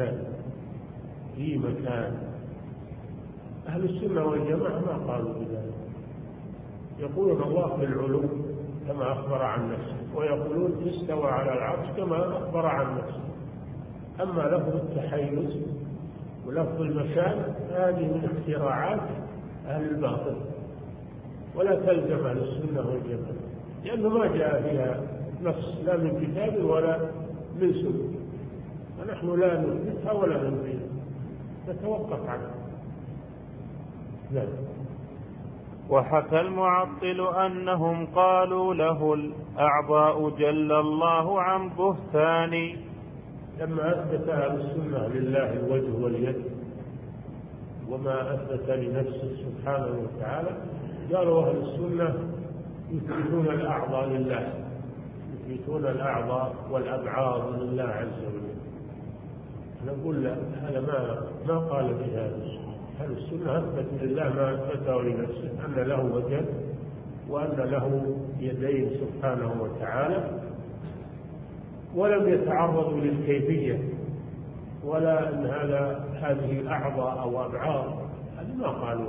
في مكان. أهل السنة والجماعة ما قالوا بذلك، يقولون الله في العلو كما أخبر عن نفسه، ويقولون استوى على العرش كما أخبر عن نفسه. أما لفظ التحيز ولفظ المكان هذه من اختراعات أهل الباطل، ولا تلزم أهل السنة والجماعة، لأنه ما جاء فيها نص لا من كتاب ولا من سنة، ونحن لا نثبتها ولا ننفيها، نتوقف عنها. لا. وحكى المعطل أنهم قالوا له الأعضاء جل الله عن بهتان. لما أثبت أهل السنة لله الوجه واليد وما أثبت لنفسه سبحانه وتعالى، قالوا أهل السنة يثبتون الأعضاء لله، يثبتون الأعضاء والأبعاد لله عز وجل. نقول لا، هذا ما قال به أهل السنة. أثبت لله ما أثبته لنفسه، أن له وجه وأن له يدين سبحانه وتعالى، ولم يتعرضوا للكيفية ولا أن هذه أعضاء أو أبعاد، هذا ما قالوا.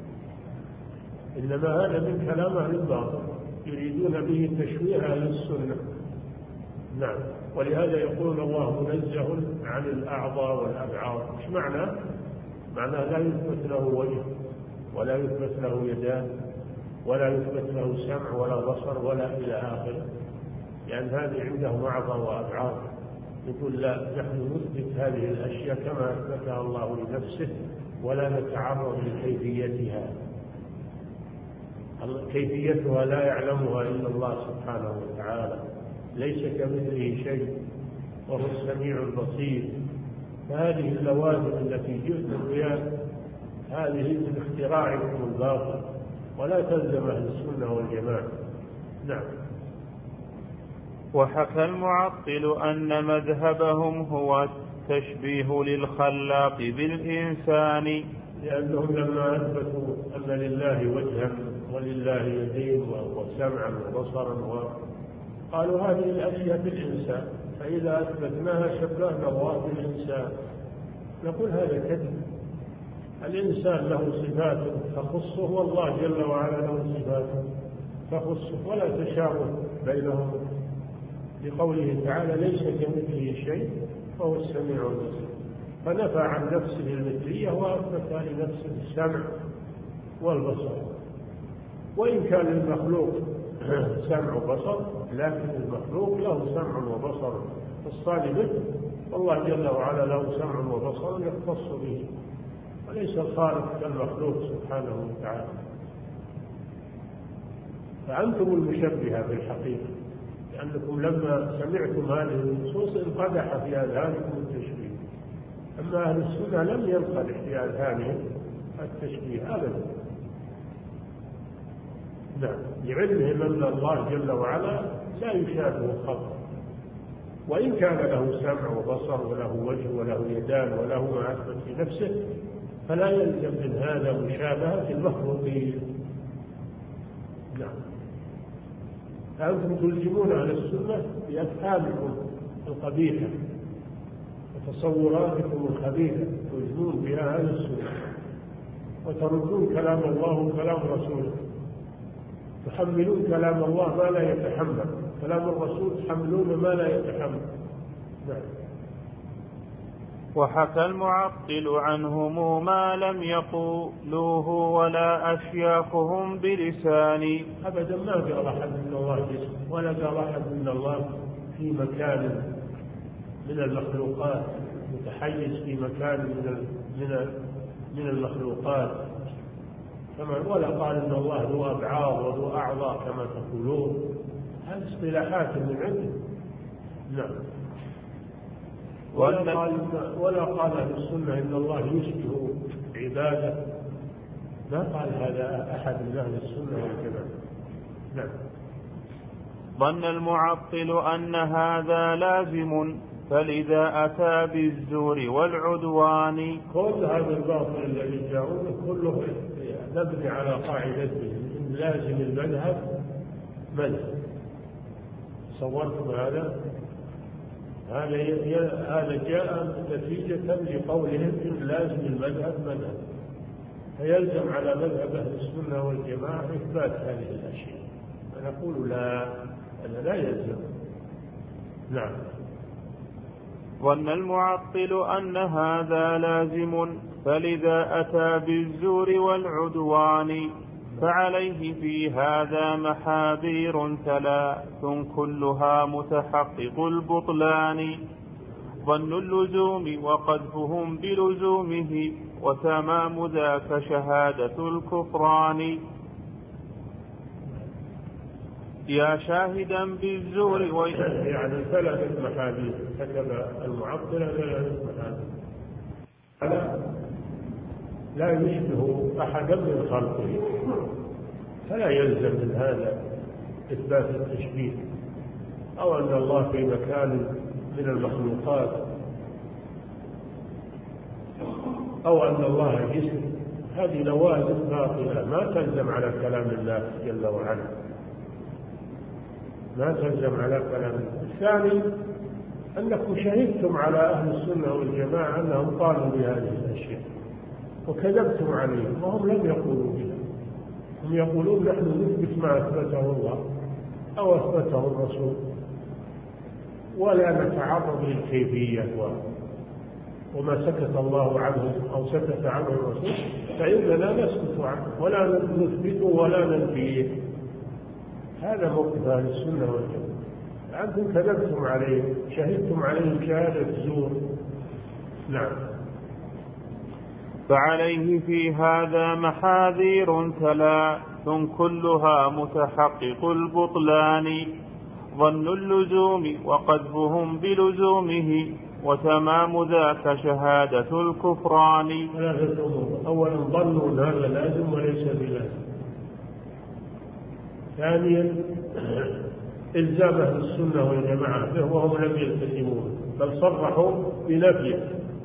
إنما هذا من كلام أهل الباطل يريدون به تشويه أهل السنة. نعم. ولهذا يقول الله منزه عن الأعضاء والأبعاد. إيش معنى؟ معناه لا يثبت له وجه ولا يثبت له يدان ولا يثبت له سمع ولا بصر ولا إلى آخره، لأن هذه عندهم أعضاء وأبعاد. يقول لا، نحن نثبت هذه الأشياء كما أثبتها الله لنفسه ولا نتعرض لكيفيتها. كيفيتها لا يعلمها إلا الله سبحانه وتعالى، ليس كمثله شيء وهو السميع البصير. فهذه اللوازم التي جئتم بها هذه من اختراعكم الباطل، ولا تلزم أهل السنة والجماعة. نعم. وحكى المعطل أن مذهبهم هو التشبيه للخلاق بالإنسان، لأنهم لما أثبتوا أن لله وجها ولله يدين وسمعا وبصرا قالوا هذه الأشياء بالإنسان، فإذا أثبتناها شبهنا الله بالإنسان. نقول هذا كذب. الإنسان له صفات تخصه والله جل وعلا له صفات تخصه، ولا تشابه بينهم، لقوله تعالى ليس كمثله شيء وهو السميع البصير. فنفى عن نفسه المثلية وأثبت لنفسه السمع والبصر. وإن كان المخلوق سمع وبصر، لكن المخلوق له سمع وبصر الصالح، والله جل وعلا له سمع وبصر يختص به، وليس الخالق كالمخلوق سبحانه وتعالى. فأنتم المشبهة في الحقيقة، لأنكم لما سمعتم هذه النصوص انقدح في أذهانكم التشبيه. أما أهل السنة لم ينقدح في أذهانهم التشبيه أبدا. نعم. لعلمهم أن الله جل وعلا لا يشابه خلقه، وإن كان له سمع وبصر وله وجه وله يدان وله ما أثبت في نفسه، فلا يلزم من هذا مشابهة المخلوقين. نعم. أنتم تلزمون أهل السنة بأفهامكم القبيحة وتصوراتكم الخبيثة، تلزمون بها أهل السنة، وتردون كلام الله وكلام رسوله، تحملون كلام الله ما لا يتحمل، كلام الرسول تحملون ما لا يتحمل. نعم. وحكى المعطل عنهم ما لم يقولوه ولا أشياخهم بلسان. أبدا ما قال أحد من الله جسم، ولا قال أحد من الله في مكان من المخلوقات، متحيز في مكان من المخلوقات، ولا قال إن الله ذو أبعاد وذو أعضاء كما تقولون. هذه اصطلاحات من عنده. نعم. ولا قال أهل السنة إن الله يشبه عباده، ما قال هذا أحد من أهل السنة والجماعة. نعم. ظن المعطل أن هذا لازم، فلذا أتى بالزور والعدوان. كل هذا الباطل الذي جاءوه كله نبني على قاعدته إن لازم المذهب مذهب. صورتم هذا؟ هذا جاء نتيجة لقولهم إن لازم المذهب مذهب، فيلزم على مذهب أهل السنة والجماعة إثبات هذه الأشياء، فنقول لا، هذا لا يلزم. نعم. ظن المعطل أن هذا لازم، فلذا أتى بالزور والعدوان، فعليه في هذا محاذير ثلاث كلها متحقق البطلان. ظن اللزوم وقذفهم بلزومه، وتمام ذاك شهادة الكفران. يا شاهدا بالزور يعني ثلاثة محاذير، كتب المعطلة ثلاثة محاذير، لا يشبه أحدا من خلقه، فلا يلزم من هذا إثبات التشبيه، أو أن الله في مكان من المخلوقات، أو أن الله جسم. هذه لوازم باطلة ما تلزم على كلام الله جل وعلا، ما تلزم على كلام الله. الثاني أنكم شهدتم على أهل السنة والجماعة أنهم قالوا بهذه الأشياء وكذبتم عليهم وهم لم يقولوا بها، هم يقولون نحن نثبت ما أثبته الله أو أثبته الرسول، ولا نتعرض للكيفية وما سكت الله عنه أو سكت عنه الرسول فإننا نسكت عنه ولا نثبته ولا ننفيه. هذا موقف أهل السنة والجماعة. أنتم كذبتم عليه، شهدتم عليه شهادة زور. نعم. فعليه في هذا محاذير ثلاث كلها متحقق البطلان. ظن اللزوم وقذفهم بلزومه، وتمام ذاك شهادة الكفران. ثلاثة أمور: أولا ظنوا هذا لازم وليس بلازم. ثانيا إلزام أهل السنة والجماعة به وهم لم يلتزمون بل صرحوا بنفيه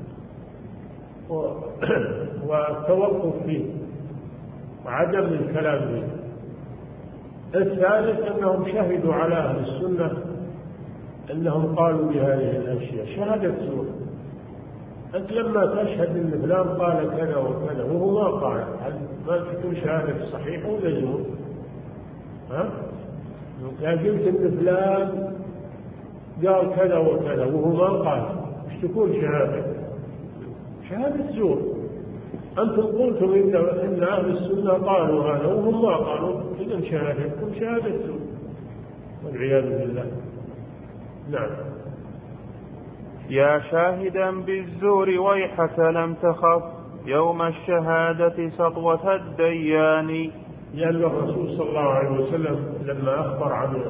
والتوقف فيه وعدم الكلام به. الثالث أنهم شهدوا على أهل السنة أنهم قالوا بهذه الأشياء شهادة زور. أنت لما تشهد أن فلان قال كذا وكذا وهو ما قال، هل ما تكون شهادة صحيحة ولا زور؟ إذا قلت أن فلان قال كذا وكذا وهو ما قال، وش تكون شهادة زور. أنتم قلتم إن أهل السنة قالوا هذا وهم ما قالوا، إذن شهادتكم شهادة زور والعياذ بالله. نعم. يا شاهدا بالزور ويحك لم تخف يوم الشهادة سطوة الديان. لأن الرسول صلى الله عليه وسلم لما أخبر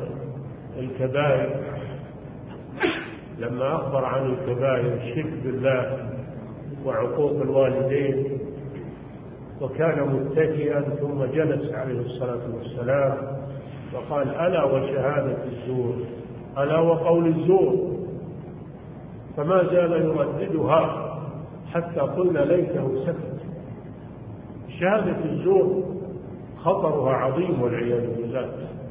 عن الكبائر الشرك بالله وعقوق الوالدين، وكان متكئا ثم جلس عليه الصلاة والسلام وقال: ألا وشهادة الزور، ألا وقول الزور، فما زال يرددها حتى قلنا ليته سكت. شهادة الزور خطرها عظيم والعياذ بالله.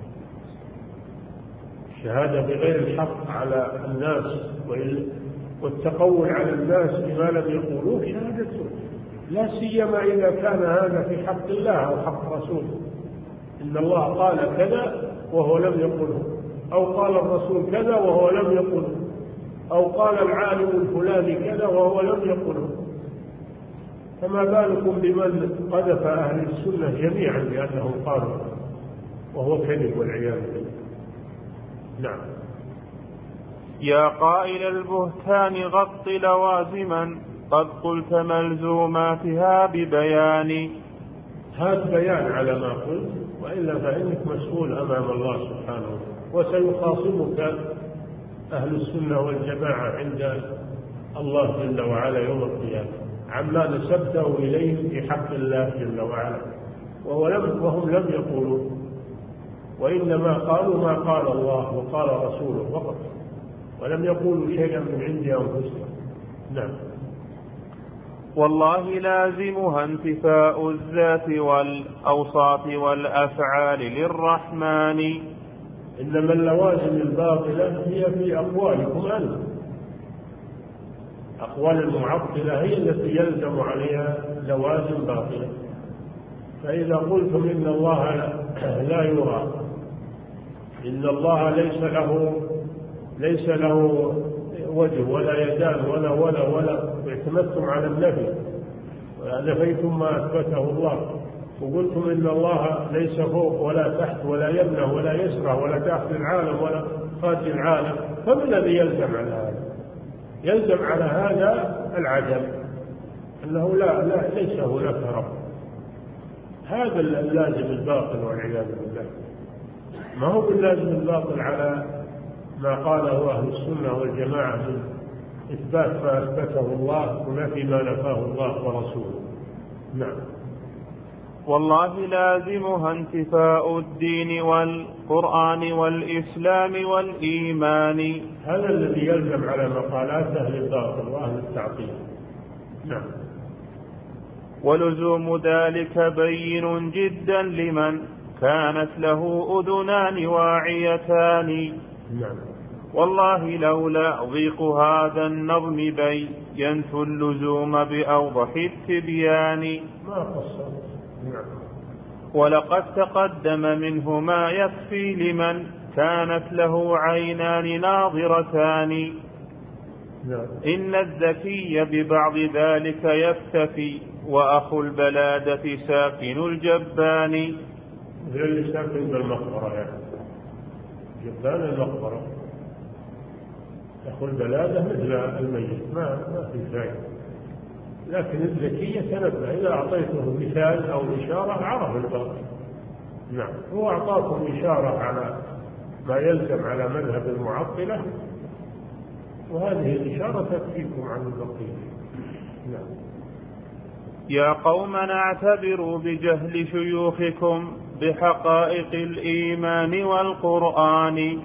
الشهادة بغير الحق على الناس والتقول على الناس بما لم يقولوه شهادة زور، لا سيما إذا كان هذا في حق الله أو حق رسوله. إن الله قال كذا وهو لم يقله، أو قال الرسول كذا وهو لم يقله، أو قال العالم الفلاني كذا وهو لم يقله، فما بالكم بمن قذف أهل السنة جميعا بأنهم قالوا وهو كذب والعياذ بالله. نعم. يا قائل البهتان غط لوازما قد قلت ملزوماتها ببيان. هات بيان على ما قلت، وإلا فإنك مسؤول أمام الله سبحانه، وسيخاصمك أهل السنة والجماعة عند الله جل وعلا يوم القيامة عما نسبته إليهم في حق الله جل وعلا، وهم لم يقولوا، وإنما قالوا ما قال الله وقال رسوله فقط، ولم يقولوا شيئا من عند أنفسهم. نعم. والله لازمها انتفاء الذات والأوصاف والأفعال للرحمن. إنما اللوازم الباطلة هي في أقوالكم أنتم، أقوال المعطلة هي التي يلزم عليها لوازم باطلة. فإذا قلتم إن الله لا يرى، إن الله ليس له وجه ولا يدان ولا اعتمدتم على النفي، نفيتم ما أثبته الله، وقلتم إن الله ليس فوق ولا تحت ولا يمنع ولا يسرع ولا داخل العالم ولا خارج العالم، فما الذي يلزم على هذا؟ يلزم على هذا العدم، أنه ليس هناك رب. هذا اللازم الباطل والعياذ بالله، ما هو اللازم الباطل على ما قاله أهل السنة والجماعة من إثبات ما أثبته الله ونفي ما نفاه الله ورسوله. نعم. والله لازمها انتفاء الدين والقرآن والإسلام والإيمان. هذا الذي يلزم على مقالات أهل الباطل وأهل التعطيل. نعم. ولزوم ذلك بين جدا لمن كانت له أذنان واعيتان. نعم. والله لولا ضيق هذا النظم بينت اللزوم بأوضح التبيان. ما قصر. نعم. ولقد تقدم منه ما يكفي لمن كانت له عينان ناظرتان. نعم. إن الذكي ببعض ذلك يكتفي وأخو البلادة ساكن الجبان. مثل اللي ساكن بالمقبرة، يعني جبان المقبرة. أخو البلادة مثل الميت، ما في فائدة. لكن الذكي يتنبه، إذا أعطيته مثال أو إشارة عرف الباقي. نعم. هو أعطاكم إشارة على ما يلزم على مذهب المعطلة، وهذه الإشارة تكفيكم عن البقية. نعم. يا قومنا اعتبروا بجهل شيوخكم بحقائق الإيمان والقرآن.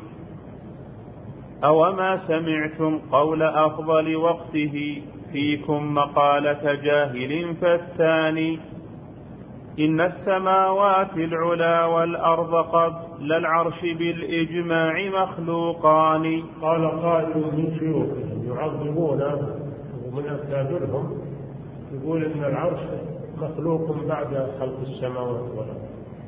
أوما سمعتم قول أفضل وقته فيكم مقالة جاهل فتان. إن السماوات العلا والأرض قبل العرش بالإجماع مخلوقان. قال قائل من شيوخهم يعظمونه ومن أكابرهم يقول إن العرش مخلوق بعد خلق السماوات والأرض،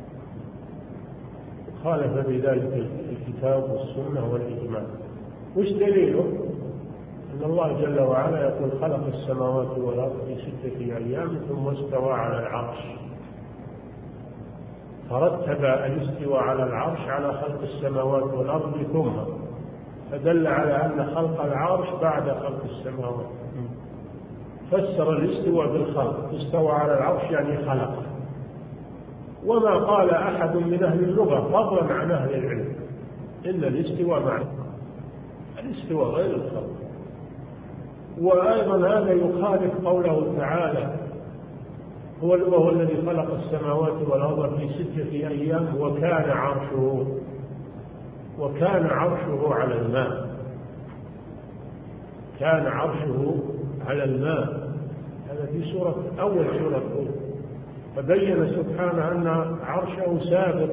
خالف بذلك الكتاب والسنة والإجماع. وش دليله؟ أن الله جل وعلا يقول خلق السماوات والأرض في 6 أيام ثم استوى على العرش، فرتب الاستواء على العرش على خلق السماوات والأرض ثم، فدل على أن خلق العرش بعد خلق السماوات. فسر الاستواء بالخلق، استوى على العرش يعني خلقه. وما قال أحد من أهل اللغة فضلا عن أهل العلم إن الاستواء معنى الاستواء غير الخلق. وأيضا هذا يخالف قوله تعالى هو الذي خلق السماوات والأرض في 6 أيام وكان عرشه على الماء. كان عرشه على الماء، هذا في أول سورة هود. فبين سبحانه أن عرشه سابق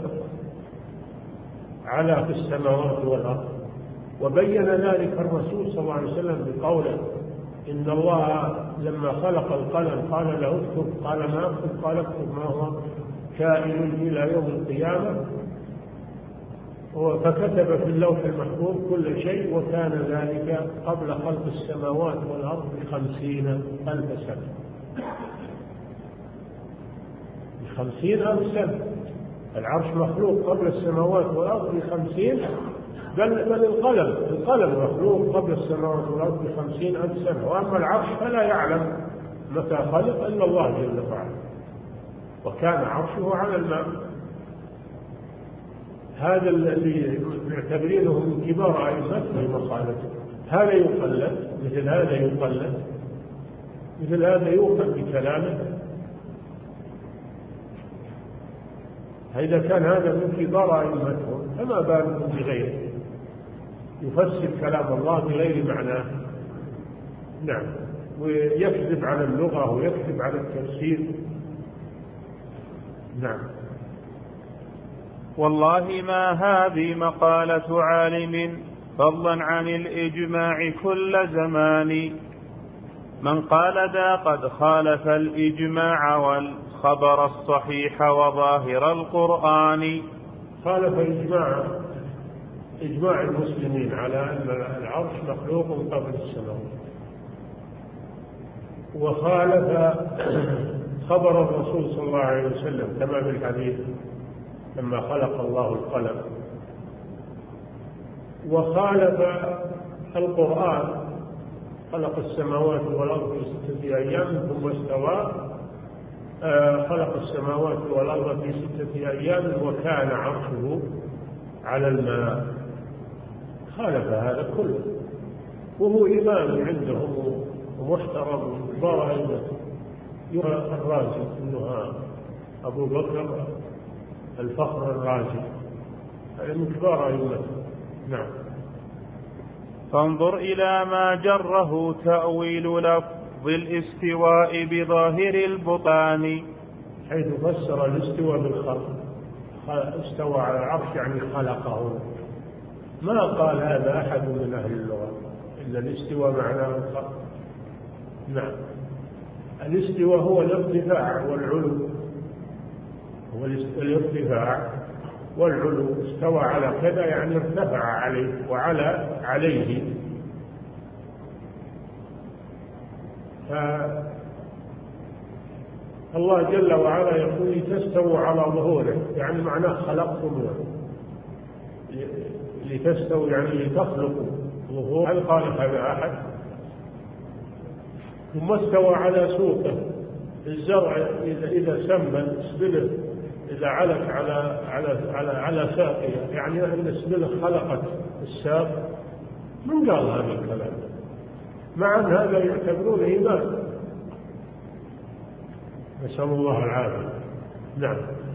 على في السماوات والأرض، وبين ذلك الرسول صلى الله عليه وسلم بقوله إن الله لما خلق القلم قال له اكتب، قال ما اكتب، قال اكتب ما هو كائن إلى يوم القيامة، فكتب في اللوح المحفوظ كل شيء، وكان ذلك قبل خلق السماوات والأرض ب50,000 سنة. 50,000 سنة. العرش مخلوق قبل السماوات والأرض ب50، بل القلم مخلوق قبل السماوات والأرض ب50,000 سنة. وأما العرش فلا يعلم متى خلق إلا الله جل وعلا. وكان عرشه على الماء. هذا الذي يعتبرينه من كبار أئمته مقالته، هذا يقلد، مثل هذا يؤخذ بكلامه. إذا كان هذا من كبار أئمتهم فما بالهم بغيره يفسر كلام الله بغير معناه. نعم. ويكذب على اللغة ويكذب على التفسير. نعم. والله ما هذه مقالة عالم فضلا عن الإجماع كل زمان. من قال ذا قد خالف الإجماع والخبر الصحيح وظاهر القرآن. خالف إجماع المسلمين على أن العرش مخلوق قبل السماوات، وخالف خبر الرسول صلى الله عليه وسلم كما في الحديث لما خلق الله القلم، وخالف القرآن خلق السماوات والأرض في 6 أيام ثم استوى، خلق السماوات والأرض في 6 أيام وكان عرشه على الماء. خالف هذا كله، وهو إمام عندهم ومحترم ضائع. يرى الرازي انه ابو بكر الفخر الرازي هذا من كبار ائمته. نعم. فانظر الى ما جره تأويل لفظ الاستواء بظاهر البطلان، حيث فسر الاستواء بالخلق، استوى على العرش يعني خلقه. ما قال هذا احد من اهل اللغه الا الاستواء معناه الخلق. نعم. الاستواء هو الارتفاع والعلو، هو الارتفاع والعلو. استوى على كذا يعني ارتفع عليه وعلى عليه. فالله جل وعلا يقول لتستووا على ظهوره، يعني معناه خلقتم لتستووا يعني لتخلقوا ظهور. هل قال هذا أحد؟ ثم استوى على سوقه. الزرع إذا سمن سبله إذا علق على ساقه، يعني أن سبله خلقت الساق. من قال هذا الكلام؟ مع أن هذا يعتبرونه إيمان. نسأل الله العافية. نعم.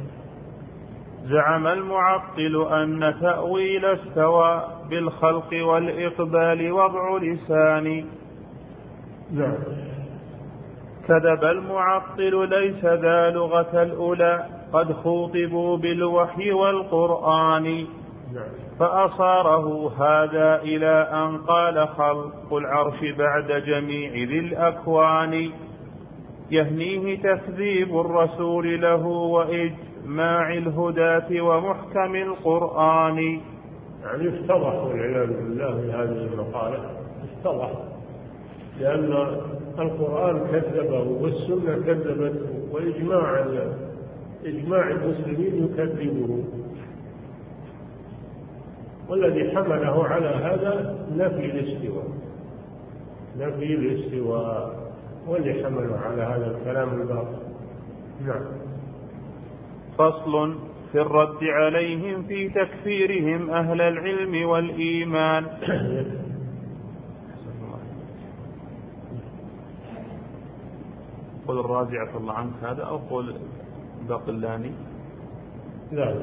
زعم المعطل أن تأويل استوى بالخلق والإقبال وضع لسان. نعم. كذب المعطل ليس ذا لغة الأولى قد خوطبوا بالوحي والقرآن. نعم. فأصاره هذا إلى أن قال خلق العرش بعد جميع ذي الأكوان. يهنيه تكذيب الرسول له وإجماع الهداة ومحكم القرآن. يعني افتضح والعياذ بالله بهذه المقالة، افتضح، لأن القرآن كذبه والسنة كذبته وإجماع المسلمين يكذبه. والذي حمله على هذا نفي الاستواء، واللي حمله على هذا الكلام الباطل. نعم. فصل في الرد عليهم في تكفيرهم أهل العلم والإيمان. قل الرازي عفى الله عنك هذا أو قل باقلاني؟ لا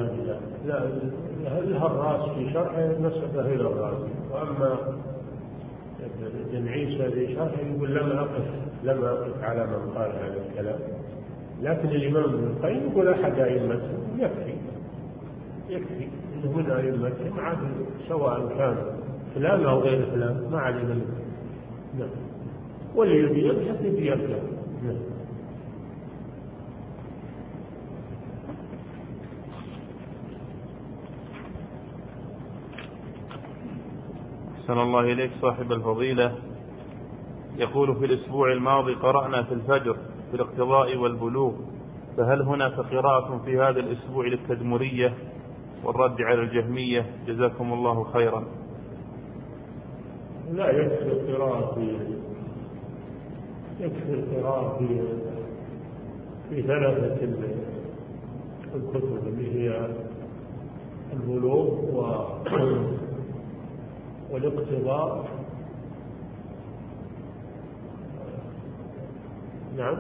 لها الراس في شرحه نسبه إلى الرازي، وأما ابن عيسى في شرحه يقول لم أقف على من قال هذا الكلام. لكن الإمام ابن القيم يقول أحد أئمتهم يكفي إنه من أئمتهم عدل، سواء كان فلان أو غير فلان ما علينا منه. نعم. واللي يبي يبحث يبحث. أحسن الله إليك صاحب الفضيلة. يقول في الأسبوع الماضي قرأنا في الفجر في الاقتضاء والبلوغ، فهل هناك قراءة في هذا الأسبوع للتدمرية والرد على الجهمية؟ جزاكم الله خيرا. لا يكفي القراءة في 3 الكتب اللي هي البلوغ والاقتضاء. نعم.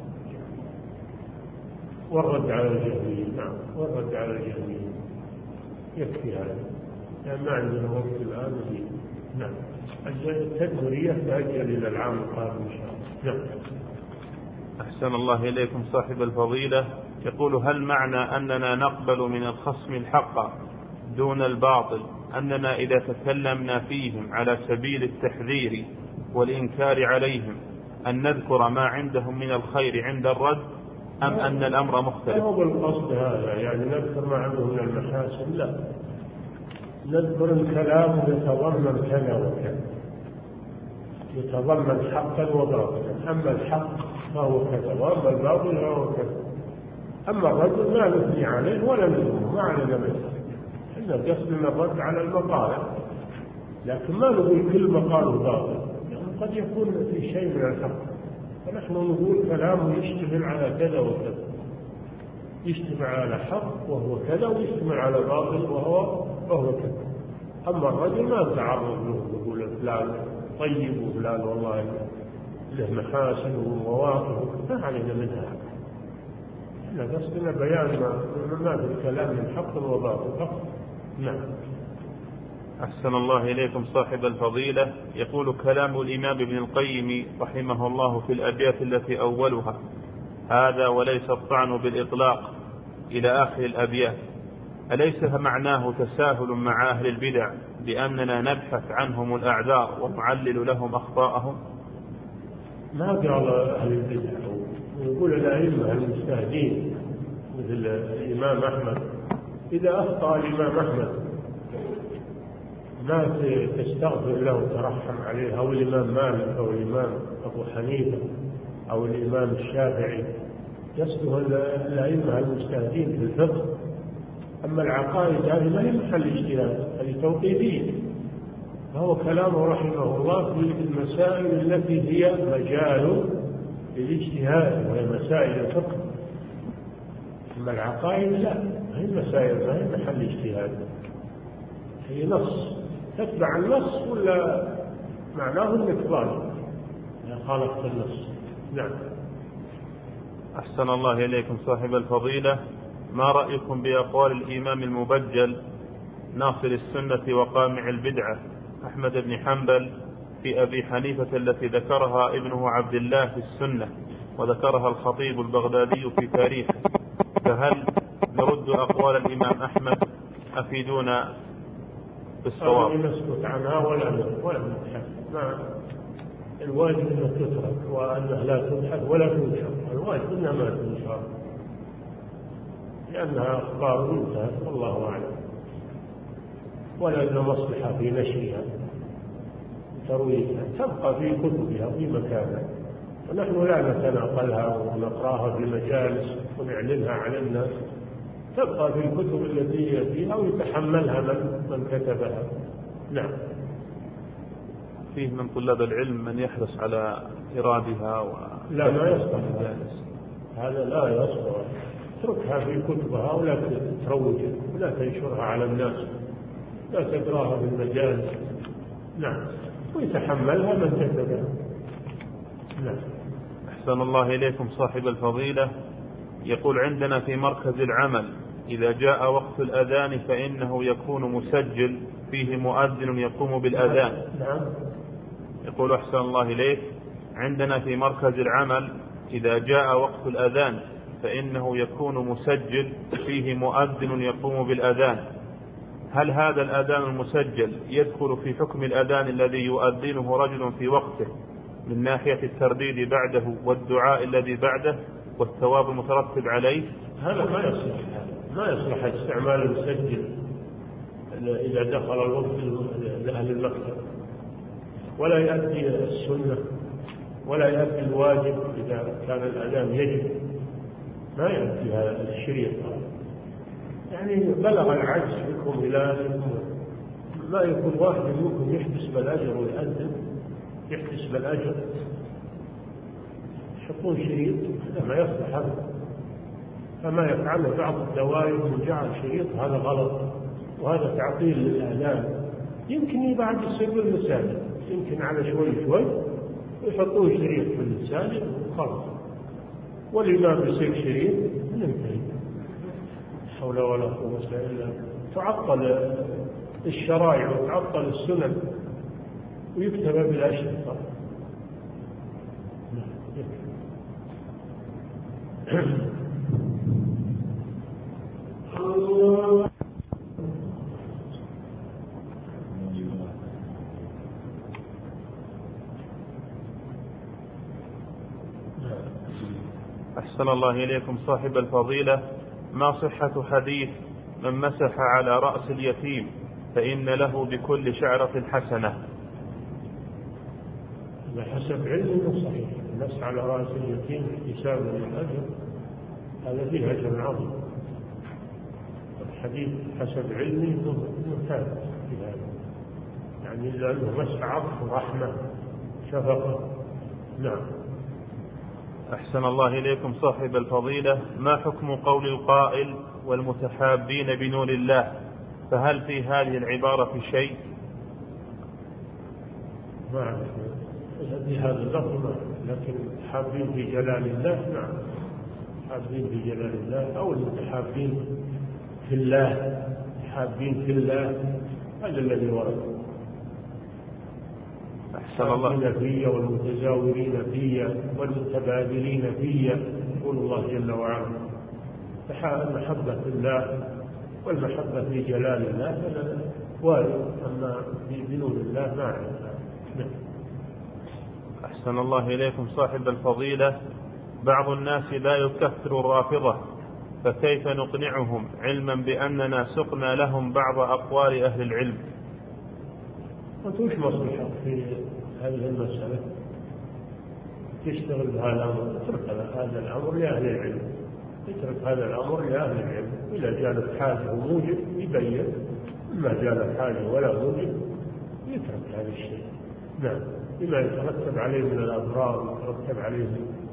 والرد على الجهمية. نعم. والرد على الجهمية يكفي هذا، لأن ما عندنا وقت الآن فيه. نعم. التدمرية تأجل إلى العام القادم إن شاء الله. نعم. أحسن الله إليكم صاحب الفضيلة. يقول هل معنى أننا نقبل من الخصم الحق دون الباطل أننا إذا تكلمنا فيهم على سبيل التحذير والإنكار عليهم أن نذكر ما عندهم من الخير عند الرد أم أن الأمر مختلف؟ هو بالقصد هذا، يعني نذكر ما عندهم من المحاسن، لا، نذكر الكلام يتضمن كذا وكذا، يتضمن حقا وباطلا، أما الحق فهو كذا وأما الباطل فهو كذا. أما الرجل لا نثني عليه ولا نذمه، ما علينا منه، إحنا قصدنا الرد على المقالة، لكن ما نقول كل مقال باطل، يعني قد يكون في شيء من الحق، فنحن نقول كلامه يشتمل على كذا وكذا، يشتمل على حق وهو كذا، ويشتمل على باطل وهو كذا. أما الرجل ما نتعرض له نقول فلان طيب وفلان والله له محاسن ومواقف، ما علينا منها. احنا قصدنا بيان ما في الكلام من حق وباطل فقط. نعم. أحسن الله إليكم صاحب الفضيلة. يقول كلام الإمام ابن القيم رحمه الله في الأبيات التي أولها هذا وليس الطعن بالإطلاق إلى آخر الأبيات، أليس معناه تساهل مع أهل البدع بأننا نبحث عنهم الأعذار ونعلل لهم أخطاءهم؟ ما قال أهل البدع، يقول الأئمة المجتهدين مثل الإمام أحمد، إذا أخطأ الإمام أحمد ما تستغفر له وترحم عليه، أو الإمام مالك أو الإمام أبو حنيفة أو الإمام الشافعي، يصدق الأئمة المجتهدين في الفقه. أما العقائد هذه ما هي محل اجتهاد، هذه توقيفية، فهو كلامه رحمه الله في المسائل التي هي مجال للاجتهاد وهي مسائل الفقه. أما العقائد لا، ما هي مسائل، ما هي محل اجتهاد، هي نص، تتبع النص ولا معناه انك ظالم يا خالفت النص. نعم. أحسن الله إليكم صاحب الفضيلة. ما رأيكم بأقوال الإمام المبجل ناصر السنة وقامع البدعة أحمد بن حنبل في أبي حنيفة التي ذكرها ابنه عبد الله في السنة وذكرها الخطيب البغدادي في تاريخه، فهل نرد أقوال الإمام أحمد؟ أفيدونا بالصواب. نسكت عنها ولا نبحث، الواجب أنها تترك وأنها لا تبحث ولا تنشر، الواجب أنها ما تنشر لأنها أخبار انتهت والله أعلم، ولا لنا مصلحة في نشرها وترويجها، تبقى في كتبها في مكانها، ونحن لا نتناقلها ونقراها في مجالس ونعلنها على الناس، تبقى في الكتب التي هي فيها ويتحملها من كتبها. نعم. فيه من طلاب العلم من يحرص على إرادها لا، ما يصلح هذا، لا يصلح، اتركها في كتبها ولا تروجها ولا تنشرها على الناس، لا تقراها في المجالس. نعم. ويتحملها من كتبها. نعم. أحسن الله إليكم صاحب الفضيلة. يقول عندنا في مركز العمل إذا جاء وقت الأذان فإنه يكون مسجل فيه مؤذن يقوم بالأذان. نعم. يقول أحسن الله إليك عندنا في مركز العمل إذا جاء وقت الأذان فإنه يكون مسجل فيه مؤذن يقوم بالأذان، هل هذا الأذان المسجل يدخل في حكم الأذان الذي يؤذنه رجل في وقته من ناحية الترديد بعده والدعاء الذي بعده والثواب المترتب عليه؟ هذا ما يصلح استعمال المسجل إذا دخل الوقت لأهل المكتب، ولا يؤدي السنة ولا يؤدي الواجب إذا كان الأذان يجب، ما يؤدي هذا الشريط، يعني بلغ العجز بكم إلى ما يكون واحد منكم يحبس بالأجر ويؤذن، يحبس بالأجر، يحطون شريط، هذا ما يصلح هذا، فما يفعله بعض الدوائر من جعل شريط هذا غلط، وهذا تعطيل للأذان. يمكن بعد يصير بالمساجد، يمكن على شوي ويحطون شريط في المساجد وخلاص، والإمام يصير شريط ننتهي. حول ولا قوة إلا بالله. تعطل الشرائع وتعطل السنن ويكتب بالأشرطة. أحسن الله إليكم صاحب الفضيلة، ما صحة حديث من مسح على رأس اليتيم فإن له بكل شعرة حسنة؟ حسب علمه صحيح، المسح على رأس اليتيم احتسابا للأجر هذا فيه أجر عظيم. الحديث حسب علمه ممتاز في هذا، يعني لأنه مسح عطف ورحمة شفقة. نعم. أحسن الله إليكم صاحب الفضيلة، ما حكم قول القائل والمتحابين بنور الله؟ فهل في هذه العبارة شيء؟ ما أعرف بهذا اللفظ، لكن حابين في جلال الله. نعم، حابين في جلال الله أو المتحابين في الله، حابين في الله، هذا الذي ورد. أحسن الله في والمتزاورين في والمتبادلين في، يقول الله جل وعلا. المحبة في الله والمحبة في جلال الله هذا وارد، أما في بنور الله ما أعرف. أحسن الله إليكم صاحب الفضيلة، بعض الناس لا يكفر الرافضة، فكيف نقنعهم علما بأننا سقنا لهم بعض أقوال أهل العلم؟ وش مصلحة في هذه المسألة؟ تشتغل بهذا الأمر، اترك هذا الأمر لأهل العلم، اترك هذا الأمر لأهل العلم. إذا جالت حاجة وموجب يبين، ما جالت حاجة ولا موجب يترك هذا الشيء. نعم، بما يترتب عليه من الأضرار ويترتب عليه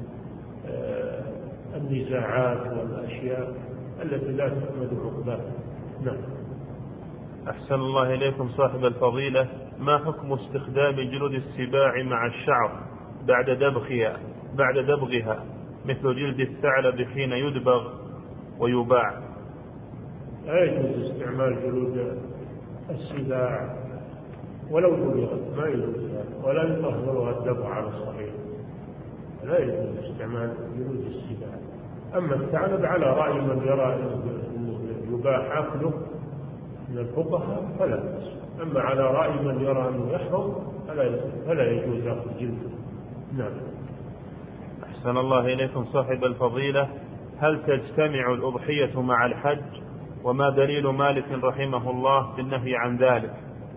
النزاعات والأشياء التي لا تحمد عقباها. نعم. أحسن الله إليكم صاحب الفضيلة، ما حكم استخدام جلود السباع مع الشعر بعد دبغها مثل جلد الثعلب حين يدبغ ويباع؟ لا يجوز استعمال جلود السباع ولو دبغت، ما يجوز، ولا يطهرها الدبغ على الصحيح، لا يجوز استعمال جلود السباع. أما الثعلب على رأي من يرى أنه يباح أكله من الفقهاء فلا بأس، أما على رأي من يرى أنه يحرم فلا يجوز أخذ جلده. نعم. أحسن الله إليكم صاحب الفضيلة، هل تجتمع الأضحية مع الحج؟ وما دليل مالك رحمه الله في النهي عن ذلك؟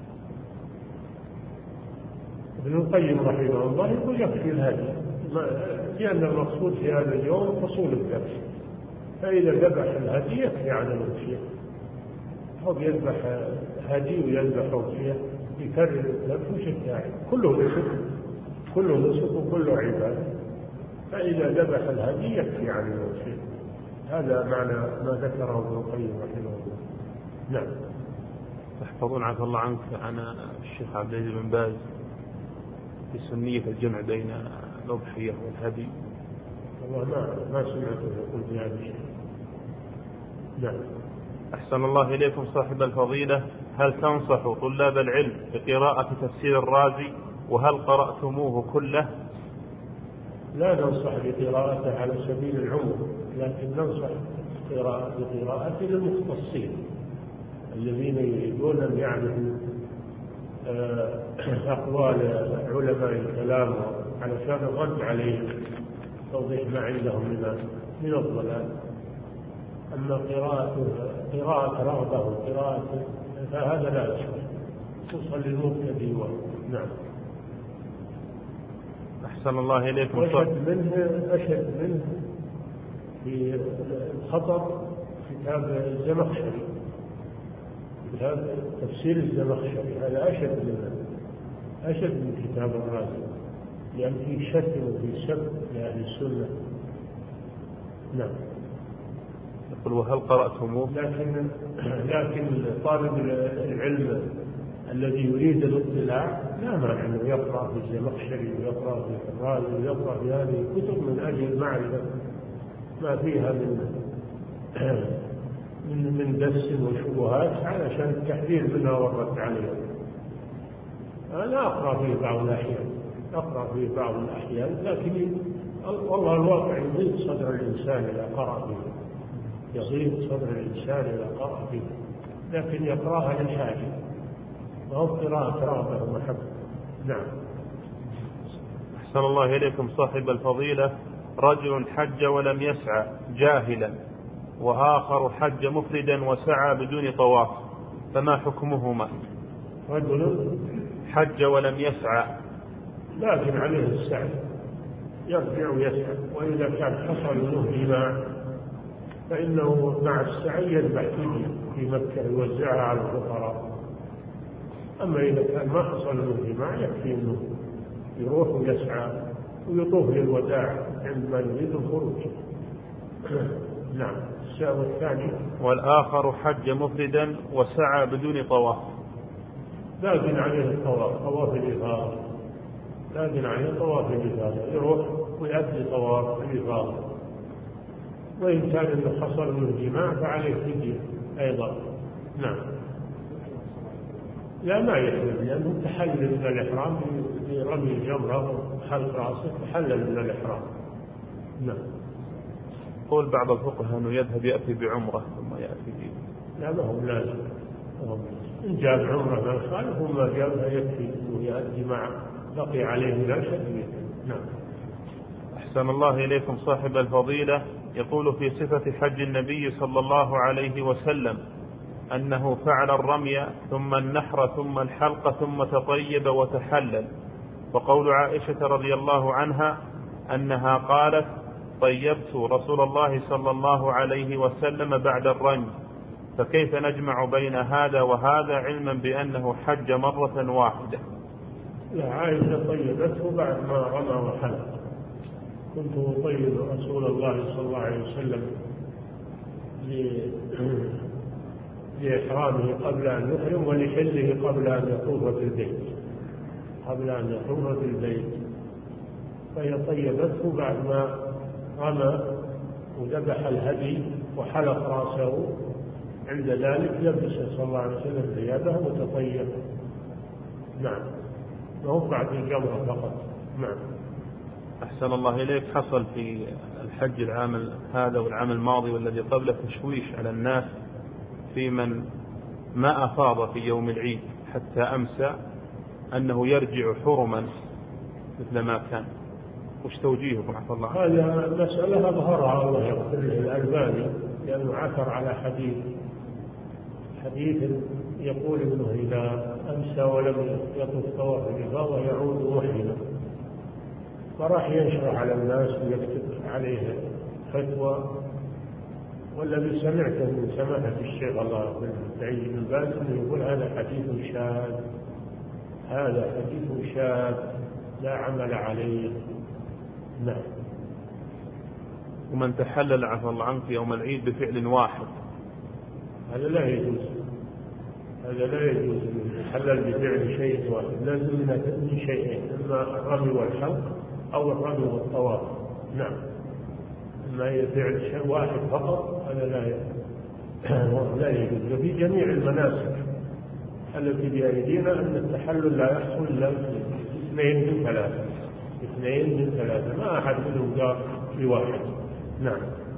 ابن القيم رحمه الله يقول يكفي الهدي، لأن المقصود في هذا اليوم حصول الذبح، فإذا ذبح الهدي يكفي عن الأضحية. هو يذبح هدي ويذبح أضحية يكرر الذبح وش الداعي؟ كله نسك وكله عبادة، فإذا ذبح الهدي يكفي عن الأضحية. هذا معنى ما ذكره ابن القيم رحمه الله. نعم. تحفظون عفى الله عنك عن الشيخ عبد العزيز بن باز في سنية الجمع بين الأضحية والهدي؟ والله ما سمعته يقول في هذا الشيء. نعم. أحسن الله إليكم صاحب الفضيلة، هل تنصح طلاب العلم بقراءة تفسير الرازي؟ وهل قرأتموه كله؟ لا ننصح بقراءته على سبيل العموم، لكن ننصح بقراءته للمختصين الذين يريدون أن يعرفوا أقوال علماء الكلام علشان الرد عليهم، توضيح ما عندهم من الضلال. أما قراءة رغبة وقراءة فهذا لا يصح، خصوصا للمبتدئ. نعم. أحسن الله إليكم. أشد منه في الخطر كتاب الزمخشري، كتاب تفسير الزمخشري، هذا أشد من كتاب الرازي، لأن فيه شتم وفيه سب لأهل السنة. نعم. يقول وهل قرأتموه؟ لكن طالب العلم الذي يريد الاطلاع لا مانع أنه يقرأ في الزمخشري ويقرأ في الرازي ويقرأ في هذه الكتب من أجل معرفة ما فيها من دس وشبهات علشان التحذير منها والرد عليها. أنا أقرأ في بعض الأحيان، لكن والله الواقع يضيق صدر الإنسان إذا قرأ فيه، لكن يقرأها للحاجة وهو قراءة رغبة ومحبة. نعم. أحسن الله إليكم صاحب الفضيلة، رجل حج ولم يسعى جاهلا، وآخر حج مفردا وسعى بدون طواف، فما حكمهما؟ رجل حج ولم يسعى لكن عليه السعي، يرجع ويسعى، وإذا كان حصل له جماع فإنه مع السعي يذبح في مكة يوزعها على الفقراء. أما إذا كان ما حصل له جماع يكفي أنه يروح ويسعى ويطوف للوداع عندما يريد الخروج. نعم. السؤال الثاني. والآخر حج مفردا وسعى بدون طواف، لكن عليه الطواف، طواف الإفاضة، لكن عليه طواف الإفاضة، يروح ويأتي طواف الإفاضة. وإن كان إنه حصل له جماع فعليه فدية أيضا. نعم. لا ما يحرم، لأنه تحلل من الإحرام برمي الجمرة وحلق رأسه، تحلل من الإحرام. نعم. قول بعض الفقهاء أنه يذهب يأتي بعمرة ثم يأتي به. لا ما هو لازم، إن جاب عمرة ما خالف وما جابها يكفي أنه يأتي مع بقي عليه لا شك. نعم. أحسن الله إليكم صاحب الفضيلة. يقول في صفة حج النبي صلى الله عليه وسلم أنه فعل الرمي ثم النحر ثم الحلق ثم تطيب وتحلل، وقول عائشة رضي الله عنها أنها قالت طيبت رسول الله صلى الله عليه وسلم بعد الرمي، فكيف نجمع بين هذا وهذا علما بأنه حج مرة واحدة؟ لا، عائشة طيبته بعد ما رمى وحلق. كنت أطيب رسول الله صلى الله عليه وسلم لإحرامه قبل أن يحرم ولحله قبل أن يطوف في البيت، فهي طيبته بعد ما رمى وذبح الهدي وحلق رأسه. عند ذلك لبس صلى الله عليه وسلم ثيابه وتطيب. نعم. وهو بعد الجمرة فقط. نعم. أحسن الله إليك. حصل في الحج العام هذا والعام الماضي والذي قبله تشويش على الناس في من ما أفاض في يوم العيد حتى أمسى أنه يرجع حرما مثل ما كان. وش توجيهكم عفى الله؟ هذه المسألة أظهرها الله يغفر له الألباني، لأنه عثر على حديث يقول إنه إذا أمسى ولم يطف طواف الإفاضة يعود محرما، فراح ينشر على الناس ويكتب عليه فتوى. والذي سمعته من سماحة الشيخ الله يغفر له سعيد بن باز انه يقول هذا حديث شاذ لا عمل عليه. نعم. ومن تحلل عفى الله عنك يوم العيد بفعل واحد هذا لا يجوز أن يتحلل بفعل شيء واحد، لازم من شيئين، إما الرمي والحلق أو الرمي والطواف. نعم. ما يفعل شيء واحد فقط هذا لا يجوز. وفي جميع المناسك التي بأيدينا أن التحلل لا يحصل إلا اثنين من ثلاثة، ما أحد منهم قال بواحد. نعم.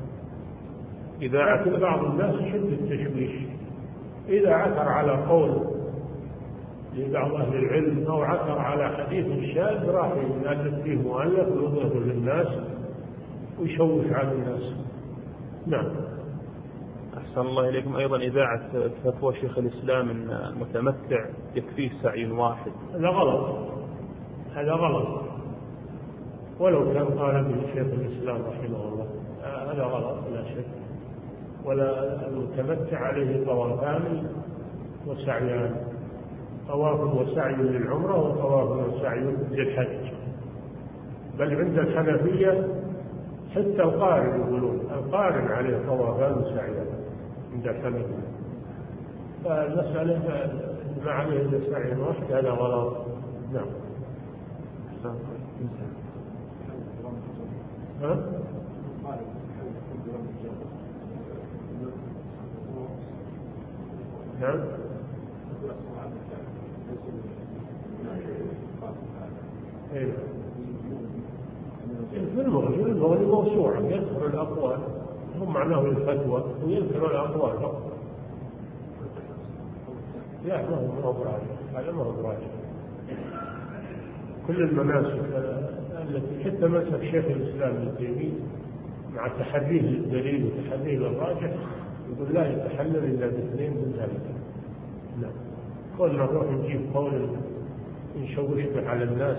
لكن بعض الناس يشد التشويش، إذا عثر على قول لبعض أهل العلم أو عثر على حديث شاذ راح يؤلف فيه مؤلف ويظهر للناس ويشوش على الناس. نعم. أحسن الله إليكم. أيضا إذاعة فتوى شيخ الإسلام أن المتمتع يكفيه سعي واحد، هذا غلط ولو كان قال به شيخ الإسلام رحمه الله، هذا غلط لا شك. ولا المتمتع عليه طوافان وسعيان، طواف وسعي للعمرة وطواف وسعي للحج. بل عند الحنفية حتى القارن يقولون القارن عليه طوافان وسعيان عند الحنفية. فالمسألة ما عليه إلا سعي واحد هذا غلط. نعم. نعم. في المغني موسوعة يذكر الأقوال، هم معناه الفتوى ويذكر الأقوال فقط. لا ما هو براجع، هذا ما هو براجع. كل المناسك التي حتى مسك شيخ الإسلام ابن تيمية مع تحريه للدليل وتحريه للراجح يقول لا يتحلل إلا باثنين من ذلك. لا قلنا نروح نجيب قول نشوش به على الناس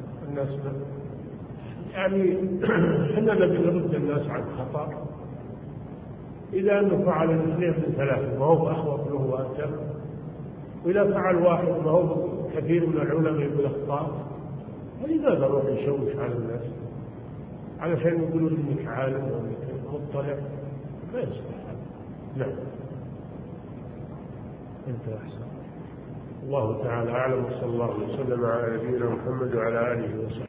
يعني احنا نبي نرد الناس عن خطأ. إذا أنه فعل الاثنين من ثلاثة ما هو أخوف له وأتم، وإذا فعل واحد ما هو كثير من العلماء يقول أخطاء، فلماذا نروح نشوش على الناس علشان يقولون إنك عالم وإنك مطلع؟ ما يصلح. نعم. أنت أحسن. الله تعالى أعلم، وصلى الله وسلم على نبينا محمد وعلى آله وصحبه.